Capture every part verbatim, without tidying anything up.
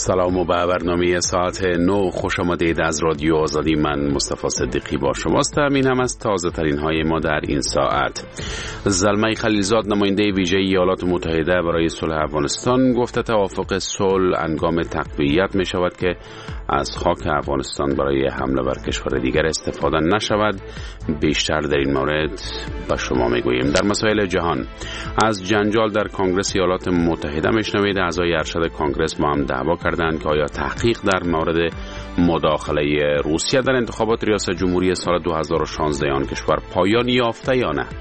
سلام و به برنامه ساعت نو خوش آمدید از رادیو آزادی. من مصطفی صدیقی با شماستم. این هم از تازه ترین های ما در این ساعت. زلمه خلیلزاد نماینده ویژه ایالات متحده برای صلح افغانستان گفته توافق صلح انگام تقویت می شود که از خاک افغانستان برای حمله بر کشور دیگر استفاده نشود. بیشتر در این مورد به شما می گوییم. در مسائل جهان، از جنجال در کنگره ایالات متحده میشنوید. اعضای ارشد کنگره با هم دعوا کردند که آیا تحقیق در مورد مداخله روسیه در انتخابات ریاست جمهوری سال دو هزار و شانزده آن کشور پایان یافته یا نه.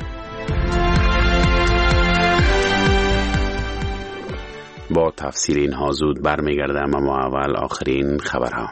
با تفسیر اینها زود برمیگردم، اما اول آخرین خبرها.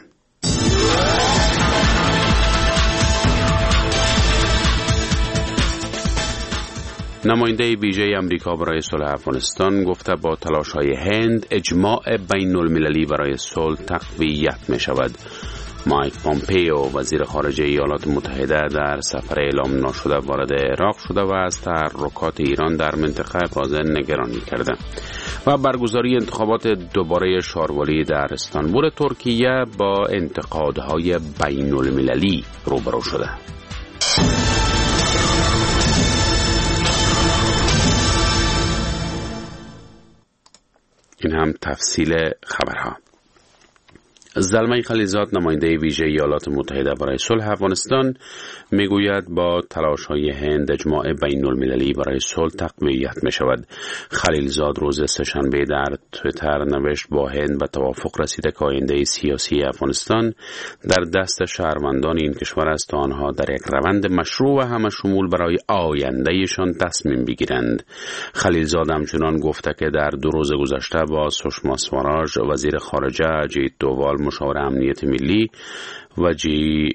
نماینده ویژه امریکا برای صلح افغانستان گفته با تلاش‌های هند اجماع بین المللی برای صلح تقویت می شود. مایک پومپئو وزیر خارجه ایالات متحده در سفر اعلام ناشده وارد عراق شده و از تحرکات ایران در منطقه ابراز نگرانی کرده و برگزاری انتخابات دوباره شاروالی در استانبول ترکیه با انتقادهای بین المللی روبرو شده. این هم تفصیل خبرها. زلمه خلیلزاد نماینده ویژه ایالات متحده برای صلح افغانستان میگوید با تلاش‌های هند اجماع بین المللی برای صلح تقویت می شود. خلیلزاد روز سه‌شنبه در توییتر نوشت با هند به توافق رسیده که آینده سیاسی افغانستان در دست شهروندان این کشور است تا آنها در یک روند مشروع و همه شمول برای آیندهشان تصمیم بگیرند. خلیلزاد همچنان گفته که در دو روز گذشته با سشما سواراژ وزیر خارجه، اجیت دووال مشاور امنیت ملی و جی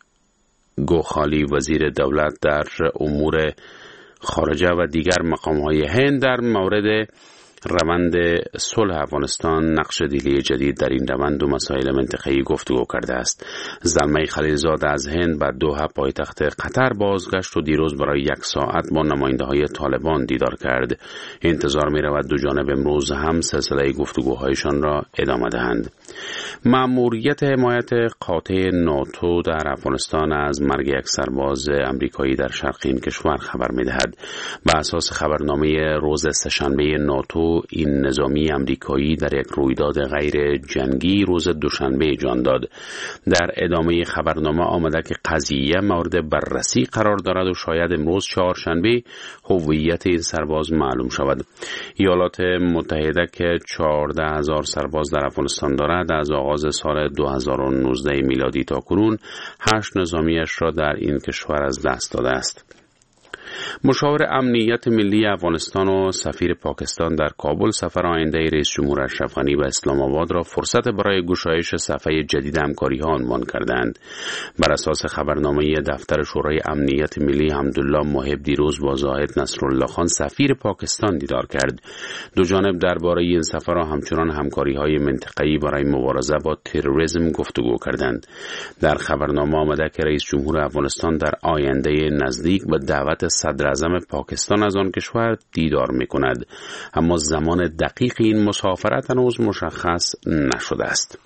گوخالی وزیر دولت در امور خارجه و دیگر مقام‌های هند در مورد روند صلح افغانستان نقش دیلی جدید در این روند و مسائل منطقه‌ای گفتگو کرده است. زلمه خلیلزاد از هند به دوحه پایتخت قطر بازگشت و دیروز برای یک ساعت با نماینده‌های طالبان دیدار کرد. انتظار می‌رود دو جانب امروز هم سلسله گفتگوهایشان را ادامه دهند. مأموریت حمایت قاطع ناتو در افغانستان از مرگ یک سرباز امریکایی در شرق این کشور خبر می‌دهد. به اساس خبرنامه روز سه‌شنبه ناتو، این نظامی امریکایی در یک رویداد غیر جنگی روز دوشنبه جان داد. در ادامه خبرنامه آمده که قضیه مورد بررسی قرار دارد و شاید امروز چهارشنبه هویت این سرباز معلوم شود. ایالات متحده که چهارده هزار سرباز در افغانستان دارد از آغاز سال دو هزار و نوزده میلادی تا کنون هشت نظامیش را در این کشور از دست داده است. مشاور امنیت ملی افغانستان و سفیر پاکستان در کابل سفر آینده رئیس جمهور اشرف غنی به اسلام آباد را فرصت برای گشایش صفحه جدید همکاری‌ها عنوان کردند. بر اساس خبرنامه دفتر شورای امنیت ملی، حمدالله محب دیروز با زاهد نصرالله خان سفیر پاکستان دیدار کرد. دو جانب درباره این سفر را همچنان همکاری‌های منطقه‌ای برای مبارزه با تروریسم گفتگو کردند. در خبرنامه آمده که رئیس جمهور افغانستان در آینده نزدیک به دعوت صدر اعظم پاکستان از آن کشور دیدار می‌کند، اما زمان دقیق این مسافرت هنوز مشخص نشده است.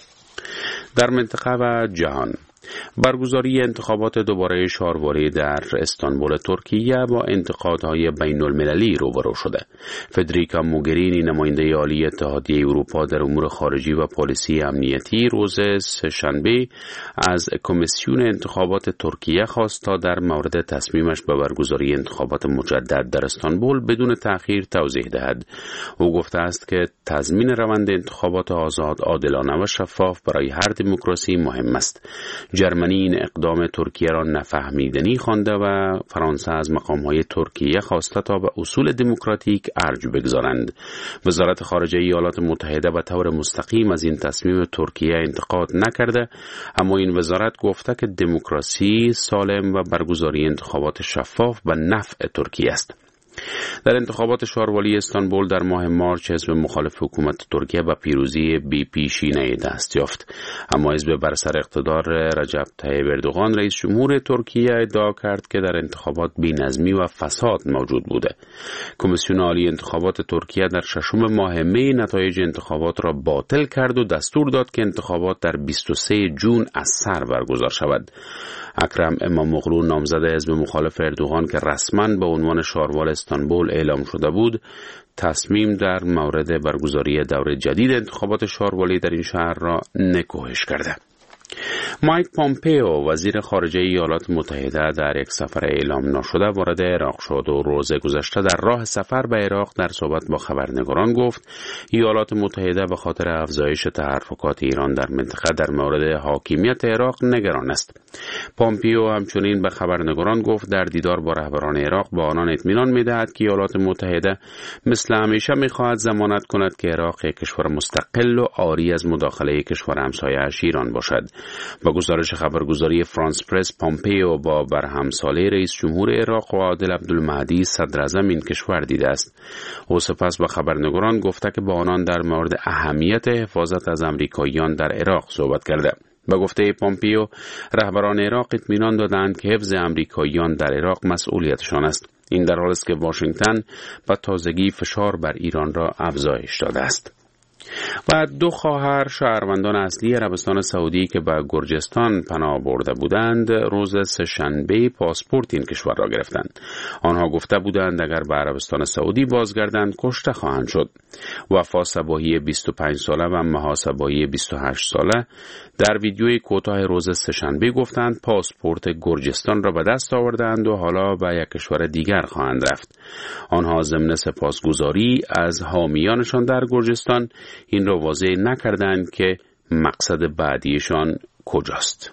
در منطقه و جهان، برگزاری انتخابات دوباره شاروالی در استانبول ترکیه با انتقادهای بین المللی روبرو شده. فدریکا موگرینی نماینده عالی اتحادیه اروپا در امور خارجی و پالیسی امنیتی روز سه‌شنبه از کمیسیون انتخابات ترکیه خواست تا در مورد تصمیمش به برگزاری انتخابات مجدد در استانبول بدون تأخیر توضیح دهد. او گفته است که تضمین روند انتخابات آزاد، عادلانه و شفاف برای هر دموکراسی مهم است. جرمنی این اقدام ترکیه را نفهمیدنی خوانده و فرانسه از مقام‌های ترکیه خواسته تا به اصول دموکراتیک ارج بگذارند. وزارت خارجه ایالات متحده به طور مستقیم از این تصمیم ترکیه انتقاد نکرده، اما این وزارت گفته که دموکراسی سالم و برگزاری انتخابات شفاف به نفع ترکیه است. در انتخابات شاروالی استانبول در ماه مارچ حزب مخالف حکومت ترکیه به پیروزی بی پیشینه دست یافت، اما حزب بر سر اقتدار رجب طیب اردوغان رئیس جمهور ترکیه ادعا کرد که در انتخابات بی‌نظمی و فساد موجود بوده. کمیسیون عالی انتخابات ترکیه در ششم ماه می نتایج انتخابات را باطل کرد و دستور داد که انتخابات در بیست و سوم ژوئن از سر برگزار شود. اکرم اماموغلو نامزد حزب مخالف اردوغان که رسما به عنوان شاروال استانبول اعلام شده بود، تصمیم در مورد برگزاری دور جدید انتخابات شاروالی در این شهر را نکوهش کرده. مایک پامپئو وزیر خارجه ایالات متحده در یک سفر اعلام نشده وارد عراق شد و روز گذشته در راه سفر به عراق در صحبت با خبرنگاران گفت ایالات متحده به خاطر افزایش تحرکات ایران در منطقه در مورد حاکمیت عراق نگران است. پامپئو همچنین به خبرنگاران گفت در دیدار با رهبران عراق به آنان اطمینان می‌دهد که ایالات متحده مثل همیشه می‌خواهد ضمانت کند که عراق یک کشور مستقل و عاری از مداخله کشور همسایه‌اش ایران باشد. با گزارش خبرگزاری فرانس پرس، پامپئو با برهمسالی رئیس جمهور عراق و عادل عبدالمهدی صدر اعظم این کشور دیده است. او سپس به خبرنگاران گفته که با آنان در مورد اهمیت حفاظت از امریکاییان در عراق صحبت کرده. با گفته پامپئو، رهبران عراق اطمینان دادند که حفظ امریکاییان در عراق مسئولیتشان است. این در حالی است که واشنگتن به تازگی فشار بر ایران را افزایش داده است. و دو خواهر شهروندان اصلی عربستان سعودی که به گرجستان پناه برده بودند روز سه‌شنبه پاسپورت این کشور را گرفتند. آنها گفته بودند اگر به عربستان سعودی بازگردند کشته خواهند شد. وفا صباحی بیست و پنج ساله و مها صباحی بیست و هشت ساله در ویدیوی کوتاه روز سه‌شنبه گفتند پاسپورت گرجستان را به دست آوردند و حالا به یک کشور دیگر خواهند رفت. آنها ضمن سپاسگزاری از حامیانشان در گرجستان این را واضح نکردند که مقصد بعدیشان کجاست.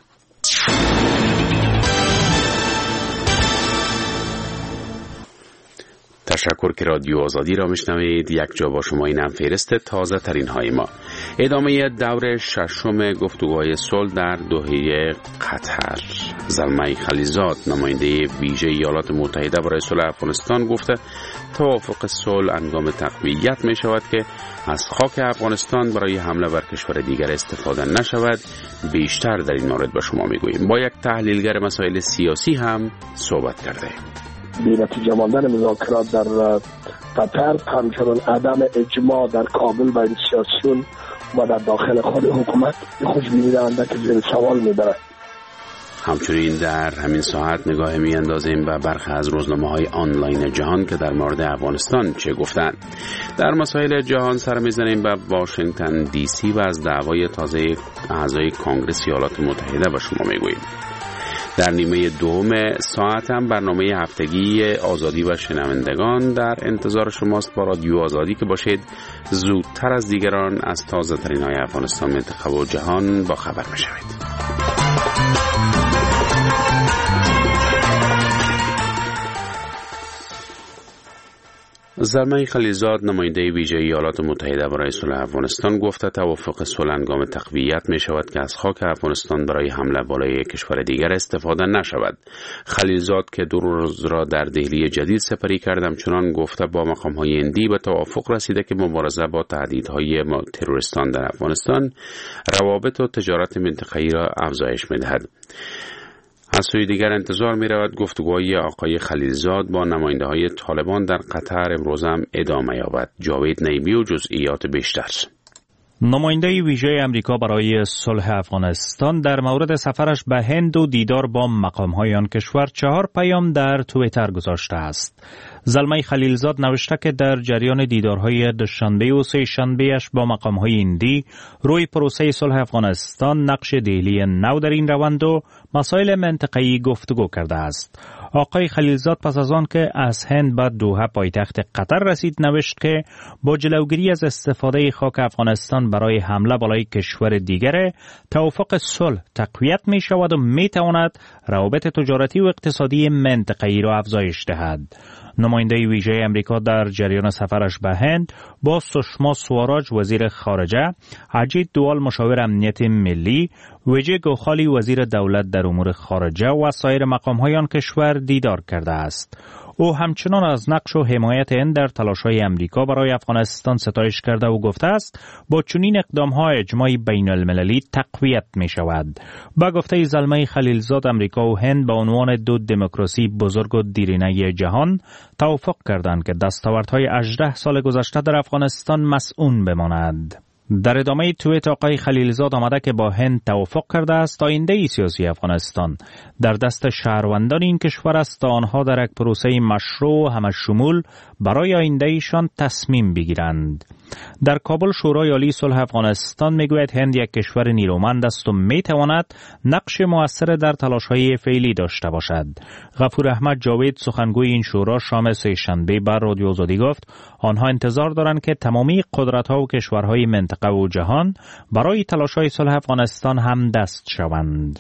تشکر که رادیو آزادی را میشنوید. یک جا با شما اینم فهرست تازه ترین های ما. ادامه دور ششم گفتگوهای صلح در دوحه قطر. زلمه خلیزاد نماینده ویژه ایالات متحده برای صلح افغانستان گفته توافق صلح هنگام تقویت می شود که از خاک افغانستان برای حمله بر کشور دیگر استفاده نشود. بیشتر در این مورد به شما می گوییم. با یک تحلیلگر مسائل سیاسی هم صحبت کرده. بی نتیجه ماندن مذاکرات در قطر، همچنان عدم اجماع در کابل بین سیاسیون و در داخل خود حکومت خوشبینی دهنده که زیر سوال میبرد. همچنین در همین ساعت نگاه می اندازیم به برخی از روزنامه‌های آنلاین جهان که در مورد افغانستان چه گفتند. در مسائل جهان سر می‌زنیم به واشنگتن دی سی و از دعوای تازه اعضای کانگرس ایالات متحده به شما میگوییم. در نیمه دوم ساعت هم برنامه هفتگی آزادی و شنوندگان در انتظار شماست با رادیو آزادی که باشید زودتر از دیگران از تازه ترین های افغانستان، منطقه و جهان با خبر بشوید. زلمه خلیزاد نماینده ویژه ایالات متحده برای صلح افغانستان گفته توافق صلح هنگام تقویت می شود که از خاک افغانستان برای حمله بالای کشور دیگر استفاده نشود. خلیزاد که دو روز را در دهلی جدید سپری کردم چنان گفته با مقام‌های هندی به توافق رسیده که مبارزه با تهدیدهای تروریستان در افغانستان روابط و تجارت منطقه‌ای را افزایش می دهد. از سوی دیگر انتظار می رود گفتگوهای آقای خلیلزاد با نماینده های طالبان در قطر امروز هم ادامه یابد. جاوید نیمی و جزئیات بیشتر. نماینده ویژه امریکا برای صلح افغانستان در مورد سفرش به هند و دیدار با مقام‌های آن کشور چهار پیام در توییتر گذاشته است. زلمه خلیلزاد نوشته که در جریان دیدارهای دوشنبه و سه شنبه‌اش با مقام‌های هندی روی پروسه صلح افغانستان نقش دهلی نو در این روند و مسائل منطقه‌ای گفتگو کرده است. آقای خلیلزاد پس از آن که از هند به دوحه پایتخت قطر رسید نوشت که با جلوگیری از استفاده خاک افغانستان برای حمله بالای کشور دیگر توافق صلح تقویت می شود و می تواند روابط تجارتی و اقتصادی منطقه‌ای را افزایش دهد. نماینده ویژه امریکا در جریان سفرش به هند با سشما سواراج وزیر خارجه، اجیت دوال مشاور امنیت ملی، ویجی گوخالی وزیر دولت در امور خارجه و سایر مقام‌های آن کشور دیدار کرده است. او همچنان از نقش و حمایت هند در تلاش‌های امریکا برای افغانستان ستایش کرده و گفته است با چنین اقدام‌ها اجماع بین المللی تقویت می‌شود. با گفته زلمه خلیلزاد، امریکا و هند به عنوان دو دموکراسی بزرگ و دیرینه جهان توافق کردند که دستاوردهای هجده سال گذشته در افغانستان مسئول بماند. در ادامه توییت آقای خلیلزاد آمده که با هند توافق کرده است آینده سیاسی افغانستان در دست شهروندان این کشور است تا آنها در یک پروسه مشروع و همشمول برای آینده ایشان تصمیم بگیرند. در کابل شورای عالی صلح افغانستان میگوید هند یک کشور نیرومند است و میتواند نقش مؤثر در تلاش‌های فعلی داشته باشد. غفور احمد جاوید سخنگوی این شورا شام سه‌شنبه بر رادیو آزادی گفت آنها انتظار دارند که تمامی قدرت‌ها و کشورهای منطقه و جهان برای تلاش‌های صلح افغانستان هم دست شوند.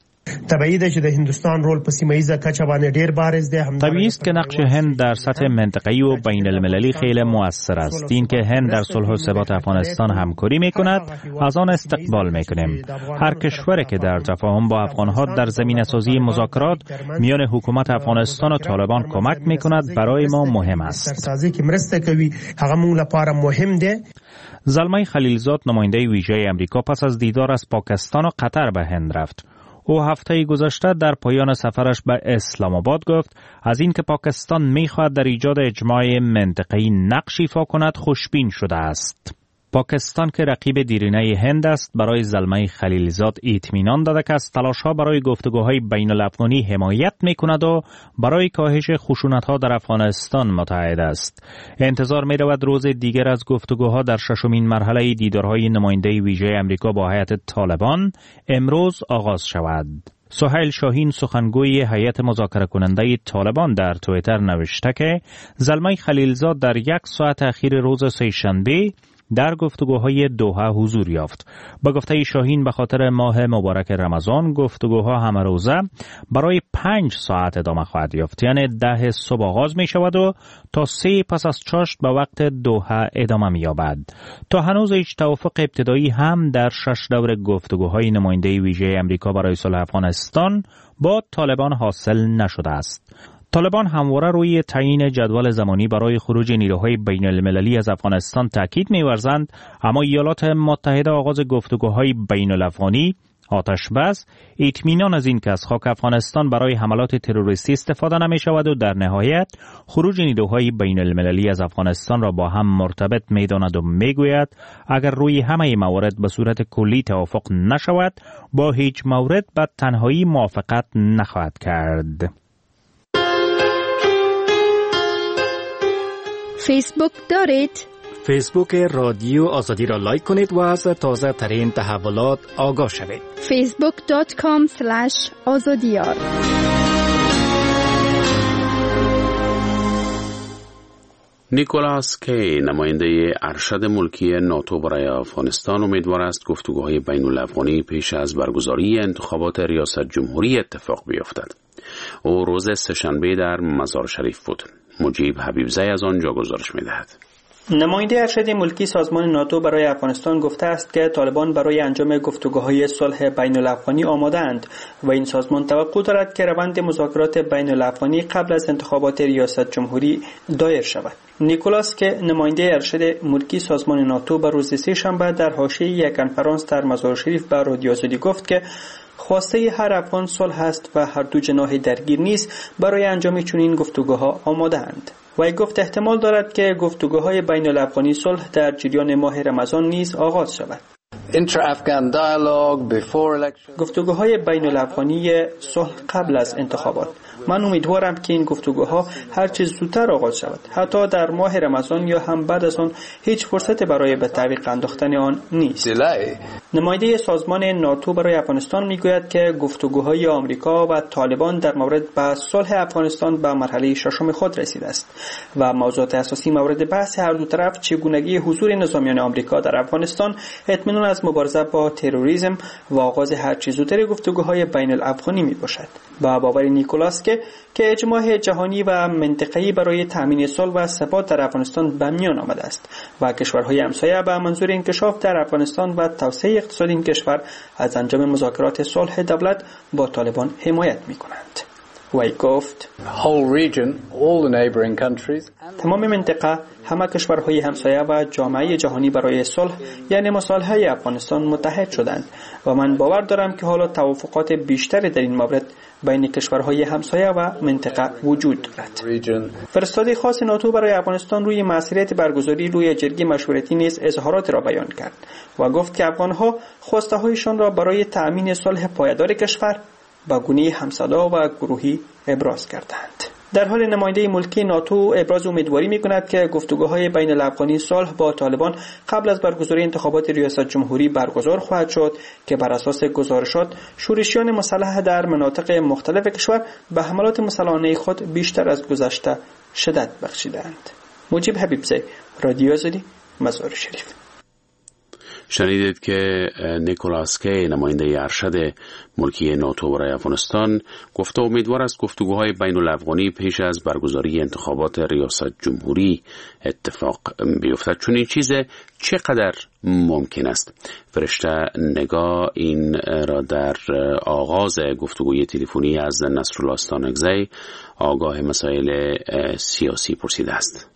طبیعی ده چې د هندوستان رول په سیمه‌ایزه کچه باندې ډیر بارز ده. طبیعی است که نقش هند در سطح منطقه‌ای و بین المللی خیلی مؤثر است. این که هند در صلح و ثبات افغانستان همکاری می‌کند از آن استقبال می‌کنیم. هر کشوری که در تفاهم با افغان‌ها در زمینه‌سازی مذاکرات میان حکومت افغانستان و طالبان کمک می‌کند برای ما مهم است. سازی که مرسته کوي هغه موږ لپاره مهم ده. زلمه خلیلزاد نماینده ویژه امریکا پس از دیدار از پاکستان و قطر به هند رفت. او هفته گذشته در پایان سفرش به اسلام آباد گفت از اینکه پاکستان می‌خواهد در ایجاد اجماع منطقه‌ای نقش ایفا کند خوشبین شده است. پاکستان که رقیب دیرینه هند است برای زلمه خلیلزاد اطمینان داده که از تلاش‌ها برای گفتگوهای بین الافغانی حمایت می‌کند و برای کاهش خشونت‌ها در افغانستان متعهد است. انتظار می‌رود روز دیگر از گفتگوها در ششمین مرحله دیدارهای نماینده ویژه امریکا با هیئت طالبان امروز آغاز شود. سهیل شاهین سخنگوی هیئت مذاکره کننده طالبان در توییتر نوشته که زلمه خلیلزاد در یک ساعت اخیر روز سه‌شنبه در گفتگوهای دوحه حضور یافت. با گفته شاهین به خاطر ماه مبارک رمضان گفتگوها همه روزه برای پنج ساعت ادامه خواهد یافت، یعنی ده صبح آغاز می شود و تا سه پس از چاشت به وقت دوحه ادامه می یابد. تا هنوز هیچ توافق ابتدایی هم در شش دور گفتگوهای نماینده ویژه امریکا برای صلح افغانستان با طالبان حاصل نشده است. طالبان همواره روی تعیین جدول زمانی برای خروج نیروهای بین المللی از افغانستان تاکید می‌ورزند، اما ایالات متحده آغاز گفتگوهای بین الافغانی آتش بس اطمینان از این که از خاک افغانستان برای حملات تروریستی استفاده نمی شود و در نهایت خروج نیروهای بین المللی از افغانستان را با هم مرتبط می داند و می گوید اگر روی همه موارد به صورت کلی توافق نشود با هیچ مورد به تنهایی موافقت نخواهد کرد. فیسبوک دارید؟ فیسبوک رادیو آزادی را لایک کنید و از تازه ترین تحولات آگاه شوید. فیسبوک دات کام اسلش آزادیار. نیکولاس کی نماینده ارشد ملکی ناتو برای افغانستان امیدوار است گفتگوهای بین الافغانی پیش از برگزاری انتخابات ریاست جمهوری اتفاق بیفتد. او روز سه‌شنبه در مزار شریف بود. مجیب حبیبزی از آنجا گزارش می‌دهد. نماینده ارشد ملکی سازمان ناتو برای افغانستان گفته است که طالبان برای انجام گفتگوهای صلح بین الافغانی آماده‌اند و این سازمان توقع دارد که روند مذاکرات بین الافغانی قبل از انتخابات ریاست جمهوری دایر شود. نیکولاس که نماینده ارشد ملکی سازمان ناتو بر روز سه شنبه در حاشیه یک کنفرانس در مزار شریف به رادیو آزادی گفت که خواسته هر افغان صلح است و هر دو جناح درگیر نیز برای انجام چنین گفتگوها آماده‌اند. و گفت احتمال دارد که گفتگوهای بین الافغانی صلح در جریان ماه رمضان نیز آغاز شود. گفتگوهای بین الافغانی صلح قبل از انتخابات. من امیدوارم که این گفتگوها هر چه زودتر آغاز شود. حتی در ماه رمضان یا هم بعد از آن هیچ فرصت برای به تعویق انداختن آن نیست. نماینده سازمان ناتو برای افغانستان میگوید که گفتگوهای آمریکا و طالبان در مورد بحث صلح افغانستان به مرحله ششم خود رسیده است و موضوعات اساسی مورد بحث هر دو طرف چگونگی حضور نظامیان آمریکا در افغانستان، اطمینان از مبارزه با تروریسم و آغاز هر چه زودتر گفتگوهای بین الافغانی میباشد. با باور نیکولاس که که اجماع جهانی و منطقه‌ای برای تامین صلح و ثبات در افغانستان به میان آمده است و کشورهای همسایه به منظور انکشاف در افغانستان و توسعه اقتصاد این کشور از انجام مذاکرات صلح دولت با طالبان حمایت می‌کنند. وی گفت تمام منطقه، همه کشورهای همسایه و جامعه جهانی برای صلح یعنی مصالحه افغانستان متحد شدند و من باور دارم که حالا توافقات بیشتری در این مورد بین کشورهای همسایه و منطقه وجود دارد. فرستاده خاص ناتو برای افغانستان روی مسئولیت برگزاری روی جرگه مشورتی نیز اظهارات را بیان کرد و گفت که افغانها خواسته هایشان را برای تأمین صلح پایدار کشور با گونه همصدا و گروهی ابراز کردند. در حال نماینده ملکی ناتو ابراز امیدواری می‌کند که گفتگوهای بین الافغانی صلح با طالبان قبل از برگزاری انتخابات ریاست جمهوری برگزار خواهد شد که بر اساس گزارشات شورشیان مسلح در مناطق مختلف کشور به حملات مسلحانه خود بیشتر از گذشته شدت بخشیدند. مجیب حبیبزی، رادیو آزادی، مزار شریف. شنیدید که نیکولاس کی، نماینده ارشد ملکی ناتو برای افغانستان، گفته امیدوار است گفتگوهای بین الافغانی پیش از برگزاری انتخابات ریاست جمهوری اتفاق بیفتد. چون این چیز چقدر ممکن است؟ فرشته نگاه این را در آغاز گفتگوی تلفنی از نصرالله استانکزی، آگاه مسائل سیاسی، پرسیده است.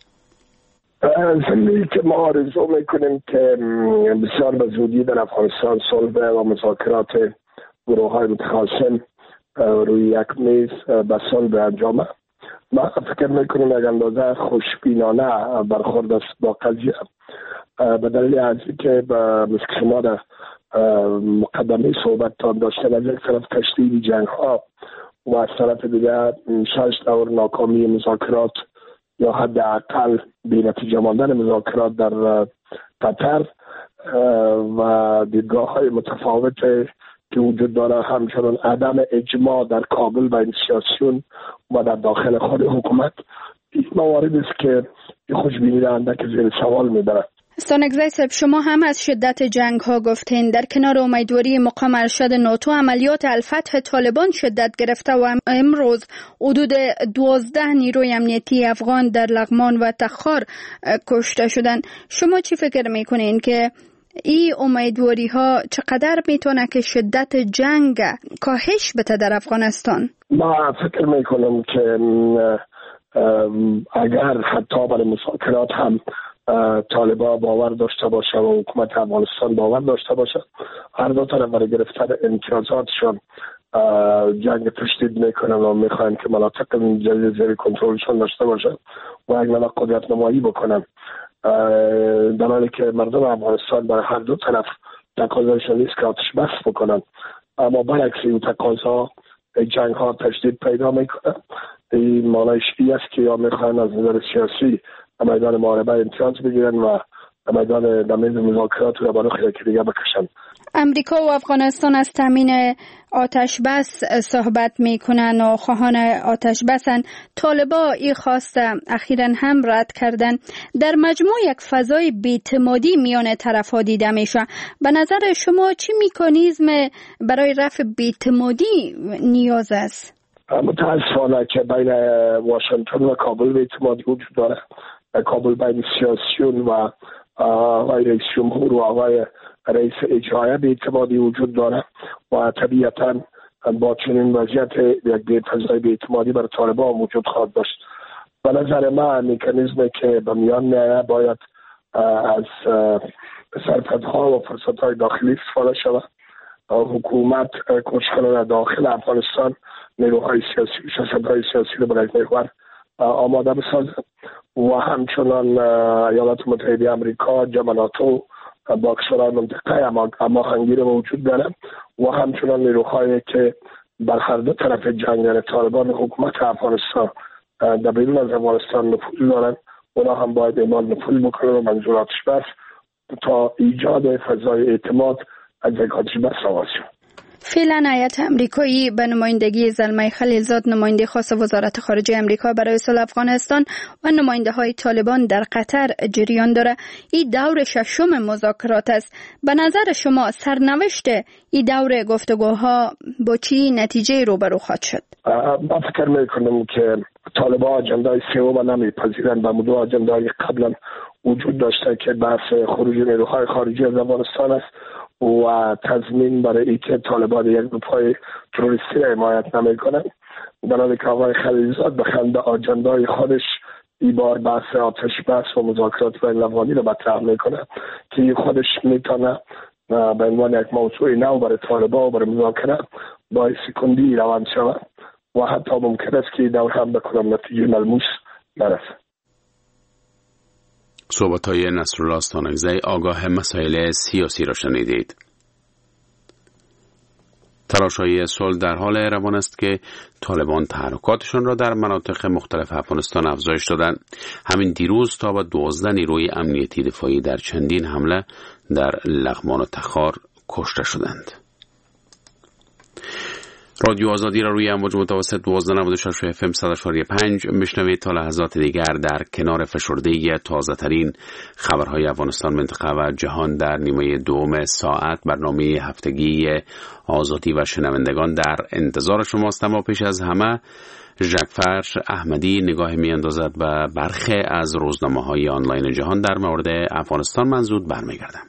زمینی که ما آرزو میکنیم که بسیار به زودی در افغانستان صلح و مذاکرات گروه های متخاصم روی یک میز به صلح انجامه. ما فکر میکنیم یک اندازه خوشبینانه برخورد است با قضیه، به دلیل از اینکه مثل شما در مقدمه صحبتتان داشتن، از یک طرف تشدید جنگ ها و از طرف دیگر شش دور ناکامی مذاکرات یا حداقل بی‌نتیجه ماندن مذاکرات در قطر و دیدگاه های متفاوت که وجود داره، همچنان عدم اجماع در کابل بین سیاسیون و در داخل خود حکومت، این موارد است که خوشبینی دهنده که زیر سوال میبرد. استانکزی صاحب، شما هم از شدت جنگ ها گفتین. در کنار امیدواری مقام ارشد ناتو، عملیات الفتح طالبان شدت گرفته و امروز حدود دوازده نیروی امنیتی افغان در لغمان و تخار کشته شدند. شما چی فکر میکنین که این امیدواری ها چقدر میتونه که شدت جنگ کاهش بده در افغانستان؟ ما فکر میکنم که اگر حتی برای مذاکرات هم طالبان باور داشته باشه و حکومت افغانستان باور داشته باشه، هر دو طرف برای گرفتن امتیازاتشان جنگ تشدید میکنن و میخواین که مناطق جدید زیر کنترلشان داشته باشه و یک نوع قدرت نمایی بکنن، در حالی که مردم افغانستان برای هر دو طرف تقاضایشان نیست که آتش بس بکنن، اما برعکس این تقاضا جنگ ها تشدید پیدا میکنه. این معنیش این است که یا میخواین از نظر سیاسی میدان محاربه امتیاز بگیرن و میدان دمیز مذاکرات رو برای خیلی دیگه بکشن. امریکا و افغانستان از تامین آتش بس صحبت میکنن و خواهان آتش بسن. طالبا این خواست اخیراً هم رد کردن. در مجموع یک فضای بی‌اعتمادی میان طرف‌ها دیده میشه. به نظر شما چی مکانیزم برای رفع بی‌اعتمادی نیاز است؟ متاسفانه که بین واشنگتن و کابل بی‌اعتمادی وجود داره. کابل بین سیاسیون و آقای رئیس جمهور و آقای رئیس اجرایی بی‌اعتمادی وجود داره و طبیعتاً با چنین وضعیت یک فضای بی‌اعتمادی برای طالبان وجود خواهد داشت. به نظر من مکانیزمی که به میان میآید باید از سرپدها و فرصت‌های داخلی استفاده شود. حکومت کوشش کنه داخل افغانستان نیروهای سیاسی، شخصیت‌های سیاسی رو برای محور آماده بسازه و همچنان ایالات متحده آمریکا، جامعه ناتو با کشورهای منطقه اما خنگیر موجود داره و همچنان نیروهایی که بر هر دو طرف جنگ یعنی طالبان و حکومت افغانستان در بیرون از افغانستان نفوذ دارن، اونا هم باید اعمال نفوذ بکنن و منظوراتش بس تا ایجاد فضای اعتماد از یک آتش بس آغاز شد. فعلا هیئت امریکایی به نمایندگی زلمه خلیلزاد، نماینده خاص وزارت خارجه امریکا برای صلح افغانستان و نماینده های طالبان در قطر جریان داره. این دور ششم مذاکرات است. به نظر شما سرنوشت این دور گفتگوها با چی نتیجه روبرو خواهد شد؟ من فکر میکنم که طالبان اجندای سوم نمیپذیرند و مدو اجندای قبلا وجود داشته که بحث خروج نیروهای خارجی از افغانستان است و تضمین برای اینکه طالبان یک گروه تروریستی را حمایت نمیکنند در حالی که آقای خلیلزاد به خنده آجندای خودش این بار بحث آتش بس و مذاکرات بین الافغانی رو مطرح میکنه که خودش میتونه به عنوان یک موضوع نو برای طالبان و برای مذاکره باعث کندی روان شود و حتی ممکن است که دور هم بکنم نتیجه ملموس نرسه. صحبت‌های نصرالله استانکزی آگاه مسائل سیاسی را شنیدید. تلاش‌های صلح در حال روان است که طالبان تحرکاتشان را در مناطق مختلف افغانستان افزایش دادند. همین دیروز تا به دوازده نیروی امنیتی دفاعی در چندین حمله در لغمان و تخار کشته شدند. رادیو آزادی را روی امواج متوسط دوازده نود و شش اف ام صد و چهار و پنج میشنوید. تا لحظات دیگر در کنار فشرده تازه ترین خبرهای افغانستان، منطقه و جهان در نیمه دوم ساعت برنامه هفتگی آزادی و شنوندگان در انتظار شماست. اما پیش از همه ژکفر احمدی نگاه می اندازد و برخی از روزنامه‌های آنلاین جهان در مورد افغانستان منظور برمیگردم.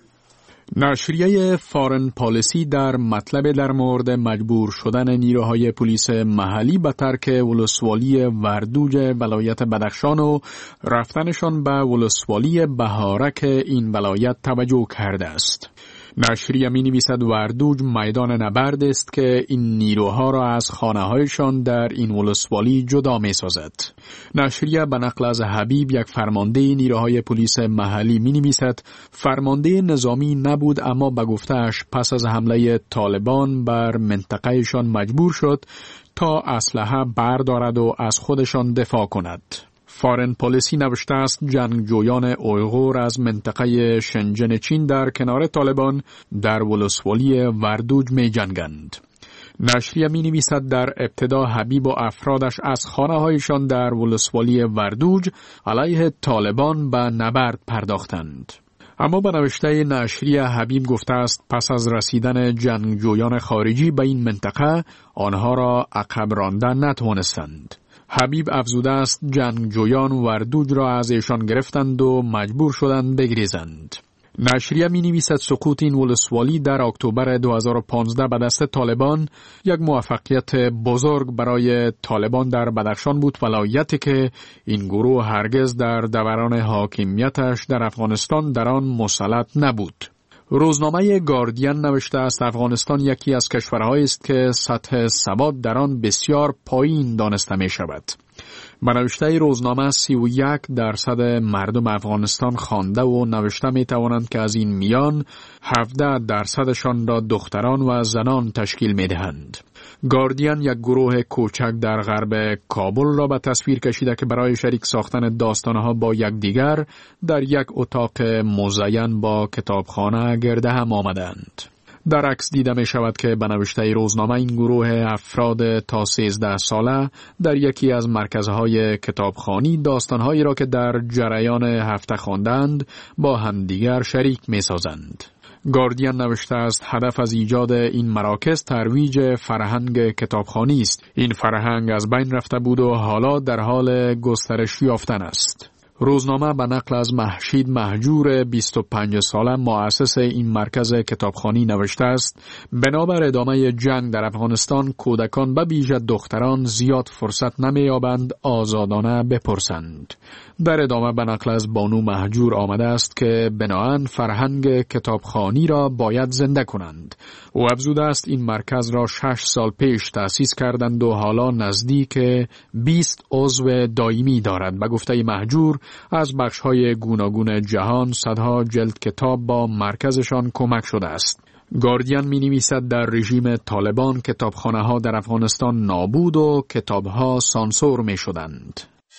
نشریه فارن پالیسی در مطلب در مورد مجبور شدن نیروهای پلیس محلی به ترک ولسوالی وردوج ولایت بدخشان و رفتنشان به ولسوالی بهارک این ولایت توجه کرده است. نشریه می نویسد وردوج میدان نبرد است که این نیروها را از خانه‌هایشان در این ولسوالی جدا می سازد. نشریه به نقل از حبیب، یک فرمانده نیروهای پلیس محلی، می نویسد فرمانده نظامی نبود، اما به گفته‌اش پس از حمله طالبان بر منطقهشان مجبور شد تا اسلحه بردارد و از خودشان دفاع کند. فارن پالیسی نوشته است جنگجویان اویغور از منطقه شنجن چین در کنار طالبان در ولسوالی وردوج می جنگند. نشریه می نویسد در ابتدا حبیب و افرادش از خانه هایشان در ولسوالی وردوج علیه طالبان به نبرد پرداختند. اما به نوشته نشریه حبیب گفته است پس از رسیدن جنگجویان خارجی به این منطقه آنها را عقب راندن نتوانستند. حبیب افزوده است جنگجویان وردوج را از ایشان گرفتند و مجبور شدند بگریزند. نشریه می نویسد سقوط این ولسوالی در اکتبر دو هزار و پانزده به دست طالبان یک موفقیت بزرگ برای طالبان در بدخشان بود، ولایتی که این گروه هرگز در دوران حاکمیتش در افغانستان در آن مسلط نبود. روزنامه گاردین نوشته است افغانستان یکی از کشورهایی است که سطح سواد در آن بسیار پایین دانسته می شود. به نوشته روزنامه سی و یک درصد مردم افغانستان خوانده و نوشته می توانند که از این میان هفده درصدشان را دختران و زنان تشکیل می دهند. گاردین یک گروه کوچک در غرب کابل را به تصویر کشیده که برای شریک ساختن داستانها با یکدیگر در یک اتاق مزین با کتابخانه گرد هم آمدند. در عکس دیده می شود که به نوشته روزنامه این گروه افراد تا سیزده ساله در یکی از مرکزهای کتابخوانی داستانهایی را که در جریان هفته خواندند با همدیگر شریک می سازند. گاردین نوشته است هدف از ایجاد این مراکز ترویج فرهنگ کتابخوانی است. این فرهنگ از بین رفته بود و حالا در حال گسترش یافتن است. روزنامه به نقل از محشید مهجور بیست و پنج ساله مؤسس این مرکز کتابخوانی نوشته است بنابر ادامه جنگ در افغانستان کودکان به ویژه دختران زیاد فرصت نمی‌یابند آزادانه بپرسند. در ادامه به نقل از بانو مهجور آمده است که بناهن فرهنگ کتابخوانی را باید زنده کنند. او افزوده است این مرکز را شش سال پیش تأسیس کردند و حالا نزدیک بیست عضو دائمی دارد. به گفته مهجور از بخش‌های گوناگون جهان صدها جلد کتاب با مرکزشان کمک شده است. گاردین می نویسد در رژیم طالبان کتابخانه‌ها در افغانستان نابود و کتاب‌ها سانسور می شدند.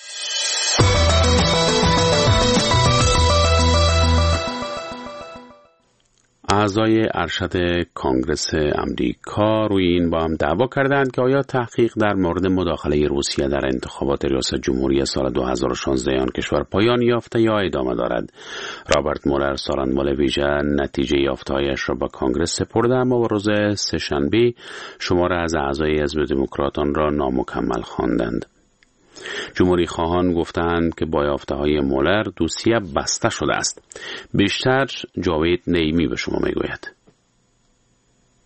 اعضای ارشد کانگرس امریکا روی این با هم دعوا کردند که آیا تحقیق در مورد مداخله روسیه در انتخابات ریاست جمهوری سال دو هزار و شانزده آن کشور پایان یافته یا ادامه دارد. رابرت مولر سارنوال ویژه نتیجه یافته‌هایش را به کانگرس سپرده، اما با روز سه‌شنبه شمار از اعضای حزب دموکرات آن را نامکمل خواندند. جمهوری خواهان گفتند که با یافته‌های مولر دوسیه بسته شده است. بیشتر جاوید نیمی به شما میگوید.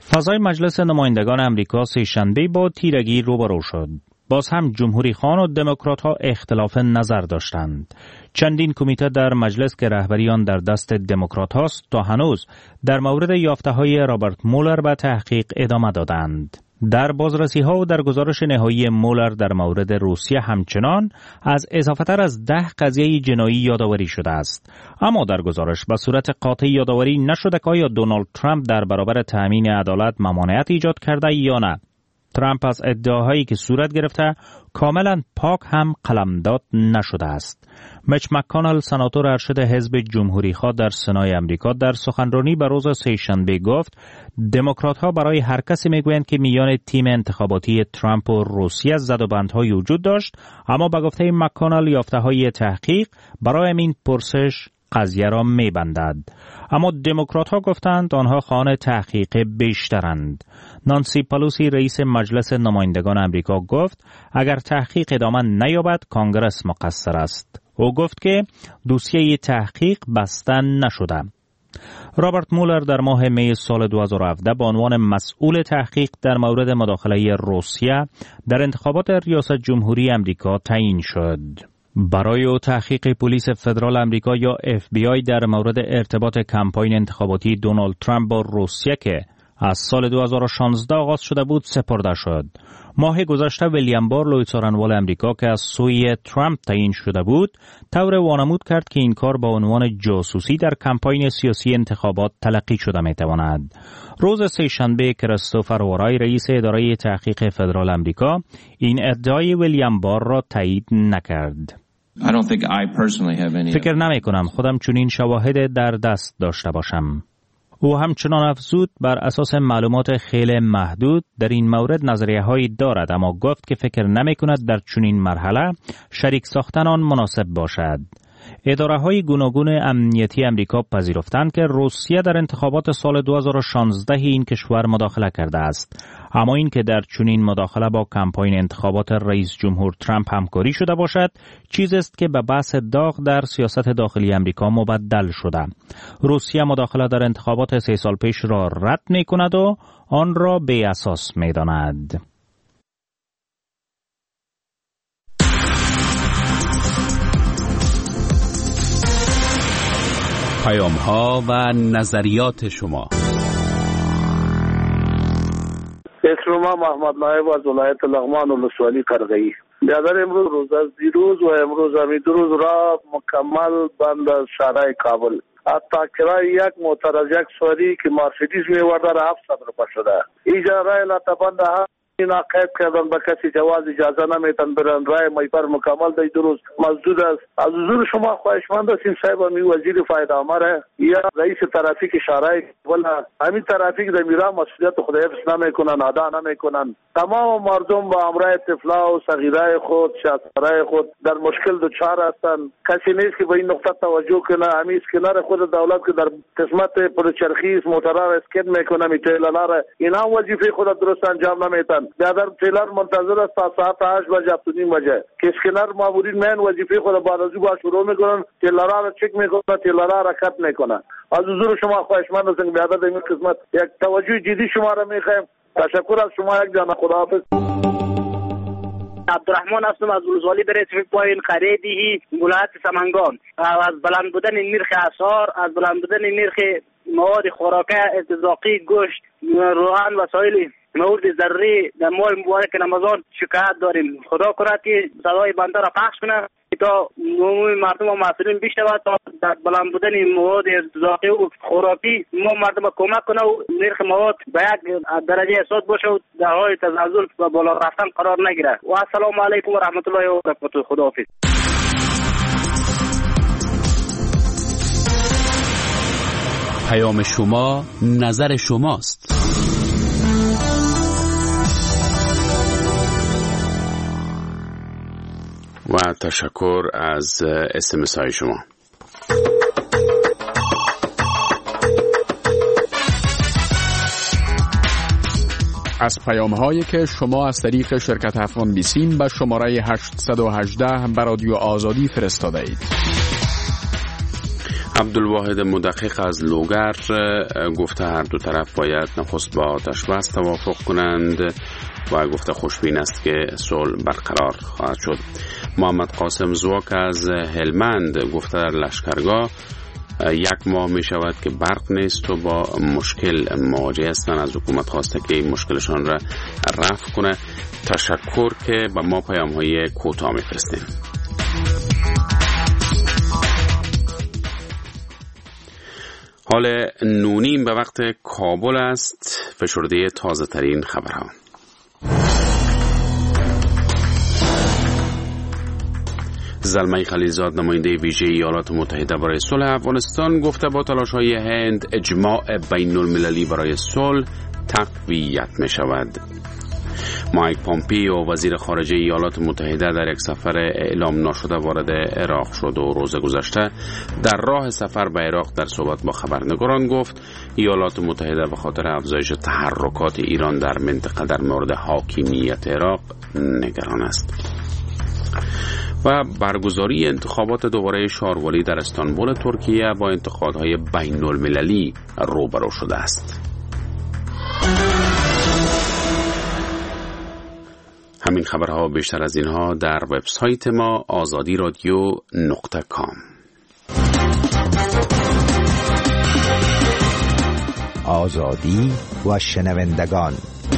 فضای مجلس نمایندگان امریکا سه‌شنبه با تیرگی روبرو شد. باز هم جمهوری خوان و دموکرات ها اختلاف نظر داشتند. چندین کمیته در مجلس که رهبری آن در دست دموکرات هاست تا هنوز در مورد یافته های رابرت مولر به تحقیق ادامه دادند. در بازرسی ها و در گزارش نهایی مولر در مورد روسیه همچنان از اضافتر از ده قضیه جنایی یادآوری شده است. اما در گزارش به صورت قاطع یادآوری نشده که آیا دونالد ترامپ در برابر تأمین عدالت ممانعت ایجاد کرده یا نه. ترامپ از ادعاهایی که صورت گرفته کاملا پاک هم قلمداد نشده است. میچ مک‌کانل سناتور ارشد حزب جمهوری‌خواه در سنای امریکا در سخنرانی به روز سه‌شنبه گفت دموکرات‌ها برای هر کسی میگویند که میان تیم انتخاباتی ترامپ و روسیه زدوبندهای وجود داشت، اما به گفته مک‌کانل یافته‌های تحقیق برای این پرسش قضیه را میبندد. اما دموکرات ها گفتند آنها خواهان تحقیق بیشترند. نانسی پلوسی رئیس مجلس نمایندگان امریکا گفت اگر تحقیق ادامه نیابد کانگرس مقصر است. او گفت که دوسیه تحقیق بسته نشده. رابرت مولر در ماه می سال دو هزار و هفده به عنوان مسئول تحقیق در مورد مداخله روسیه در انتخابات ریاست جمهوری امریکا تعیین شد. برای او تحقیق پلیس فدرال امریکا یا اف بی آی در مورد ارتباط کمپاین انتخاباتی دونالد ترامپ با روسیه که از سال دو هزار و شانزده آغاز شده بود سپرده شد. ماه گذشته ویلیام بار لوی څارنوال امریکا که از سوی ترامپ تعیین شده بود طور وانمود کرد که این کار با عنوان جاسوسی در کمپاین سیاسی انتخابات تلقی شده میتواند. روز سه‌شنبه کریستوفر وارای رئیس اداره تحقیق فدرال امریکا این ادعای ویلیام بار را تایید نکرد. فکر نمی کنم خودم چنین شواهد در دست داشته باشم. او همچنان افزود بر اساس معلومات خیلی محدود در این مورد نظریه هایی دارد، اما گفت که فکر نمی کند در چنین مرحله شریک ساختن آن مناسب باشد. اداره های گوناگون امنیتی امریکا پذیرفتند که روسیه در انتخابات سال دو هزار و شانزده این کشور مداخله کرده است، اما این که در چنین مداخله با کمپاین انتخابات رئیس جمهور ترامپ همکاری شده باشد چیزی است که به بحث داغ در سیاست داخلی امریکا مبدل شده. روسیه مداخله در انتخابات سه سال پیش را رد می کند و آن را بی اساس می داند. پیام ها و نظریات شما. اسم ما محمد نایب از ولایت لغمان ولسوالی قرغی. بیادر امروز روز از دیروز و امروز همی دو روز را مکمل بند از شهرهای کابل. حتی کرای یک موتر از یک سواری که مرسیدس میورده را هفت صد روپه شده. اینجا رای لطبند هم این عقیب کردن به کسی جواز اجازه نمیتن برن. رای میپر مکمل دی دو روز مزدود است. از حضور شما خواهشمند هستیم صاحب می وزیر فایده آمره یا رئیس ترافیک شهرهای ولا همین ترافیک در میرا مسئولیت خود حفظ نمیکنن، ادا نمیکنن. تمام مردم با امرای طفلا و صغیرای خود شاطرای خود در مشکل دچار هستند. کسی نیست که به این نقطه توجه کنه. همین کنار خود دولت که در قسمت پرچرخی موترها اسکن میکنه میتلالار اینا وظیفه خود درست انجام نمیتن. در تیلر منتظر است تا ساعت هشت بجه تا نیم بجه که اسکنر مامورین من وظیفه خود بعد از او با شروع میکنن، تیلرها را چک میکنن، تیلرها را کت میکنن. از حضور شما خواهشمند هستم به عدد این قسمت یک توجه جدی شما را میخوایم. تشکر از شما. یک جان خداحافظ. عبدالرحمن هستم از ولسوالی برای پایین خریدی ولایت سمنگان. از بلند بودن نرخ اسعار، از بلند بودن نرخ مواد خوراکی ارتزاقی، گوشت، روغن و وسایل مواد ضروری در ماه مبارک رمضان شکایت داریم. خدا کنه که صدای بنده را پخش کنه تا مردم و مسئولین بیشتر تا در بلند بودن مواد ارتزاقی و خوراکی ما مردم کمک کنه و نرخ مواد به یک درجه حساب باشه و در حال تزلزل و بالا رفتن قرار نگیره. و السلام علیکم و رحمت الله و برکاته. خداحافظ. پیام شما نظر شماست. و تشکر از اس ام اس های شما. از پیام هایی که شما از طریق شرکت افغان بیسیم به شماره هشت یک هشت به رادیو آزادی فرستاده اید. عبدالواحد مدقق از لوگر گفته هر دو طرف باید نخست با آتش بس توافق کنند و گفته خوشبین است که صلح برقرار خواهد شد. محمد قاسم زواک از هلمند گفته در لشکرگاه یک ماه می شود که برق نیست و با مشکل مواجه هستند. از حکومت خواسته که این مشکلشان را رفع کنه. تشکر که با ما پیام های کوتاه می فرستیم. حال نونیم به وقت کابل است. فشرده تازه ترین خبرها. زلمه خلیلزاد نماینده ویژه ایالات متحده برای صلح افغانستان گفته با تلاش‌های هند اجماع بین المللی برای صلح تقویت می شود. مایک پامپیو وزیر خارجه ایالات متحده در یک سفر اعلام ناشده وارد عراق شد و روز گذشته در راه سفر به عراق در صحبت با خبرنگاران گفت ایالات متحده به خاطر افزایش تحرکات ایران در منطقه در مورد حاکمیت عراق نگران است. و برگزاری انتخابات دوباره شاروالی در استانبول ترکیه با انتقادهای بین المللی روبرو شده است. همین خبرها بیشتر از اینها در وبسایت ما آزادی رادیو نقطه کام. آزادی و شنوندگان.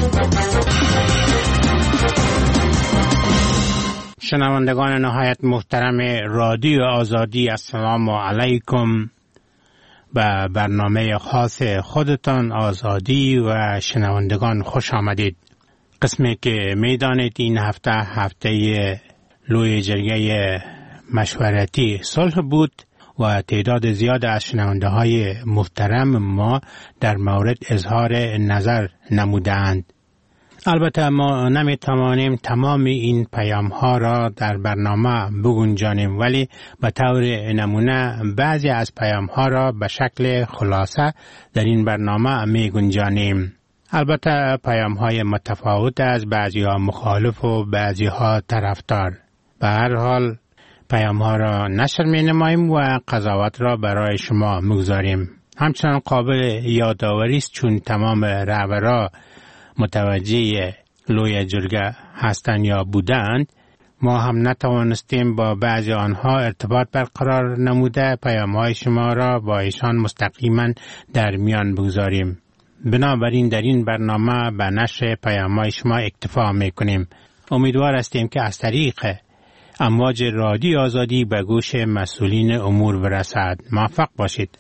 شنوندگان نهایت محترم رادیو آزادی، السلام علیکم. به برنامه خاص خودتان آزادی و شنوندگان خوش آمدید. قسمی که میدانید این هفته هفته لوی جرگه مشورتی صلح بود و تعداد زیاد از شنونده های محترم ما در مورد اظهار نظر نمودند. البته ما نمی توانیم تمام این پیام ها را در برنامه بگنجانیم، ولی به طور نمونه بعضی از پیام ها را به شکل خلاصه در این برنامه می گنجانیم. البته پیام های متفاوت از بعضی ها مخالف و بعضی ها طرفدار. به هر حال پیام ها را نشر می نماییم و قضاوت را برای شما میگذاریم. همچنان قابل یادآوری است چون تمام رهبران متوجه لوی جرگه هستند یا بودند، ما هم نتوانستیم با بعضی آنها ارتباط برقرار نموده پیام های شما را با ایشان مستقیما در میان بگذاریم. بنابراین در این برنامه به نشر پیام های شما اکتفا میکنیم. امیدوار هستیم که از طریق امواج رادیو آزادی به گوش مسئولین امور برسد. موفق باشید.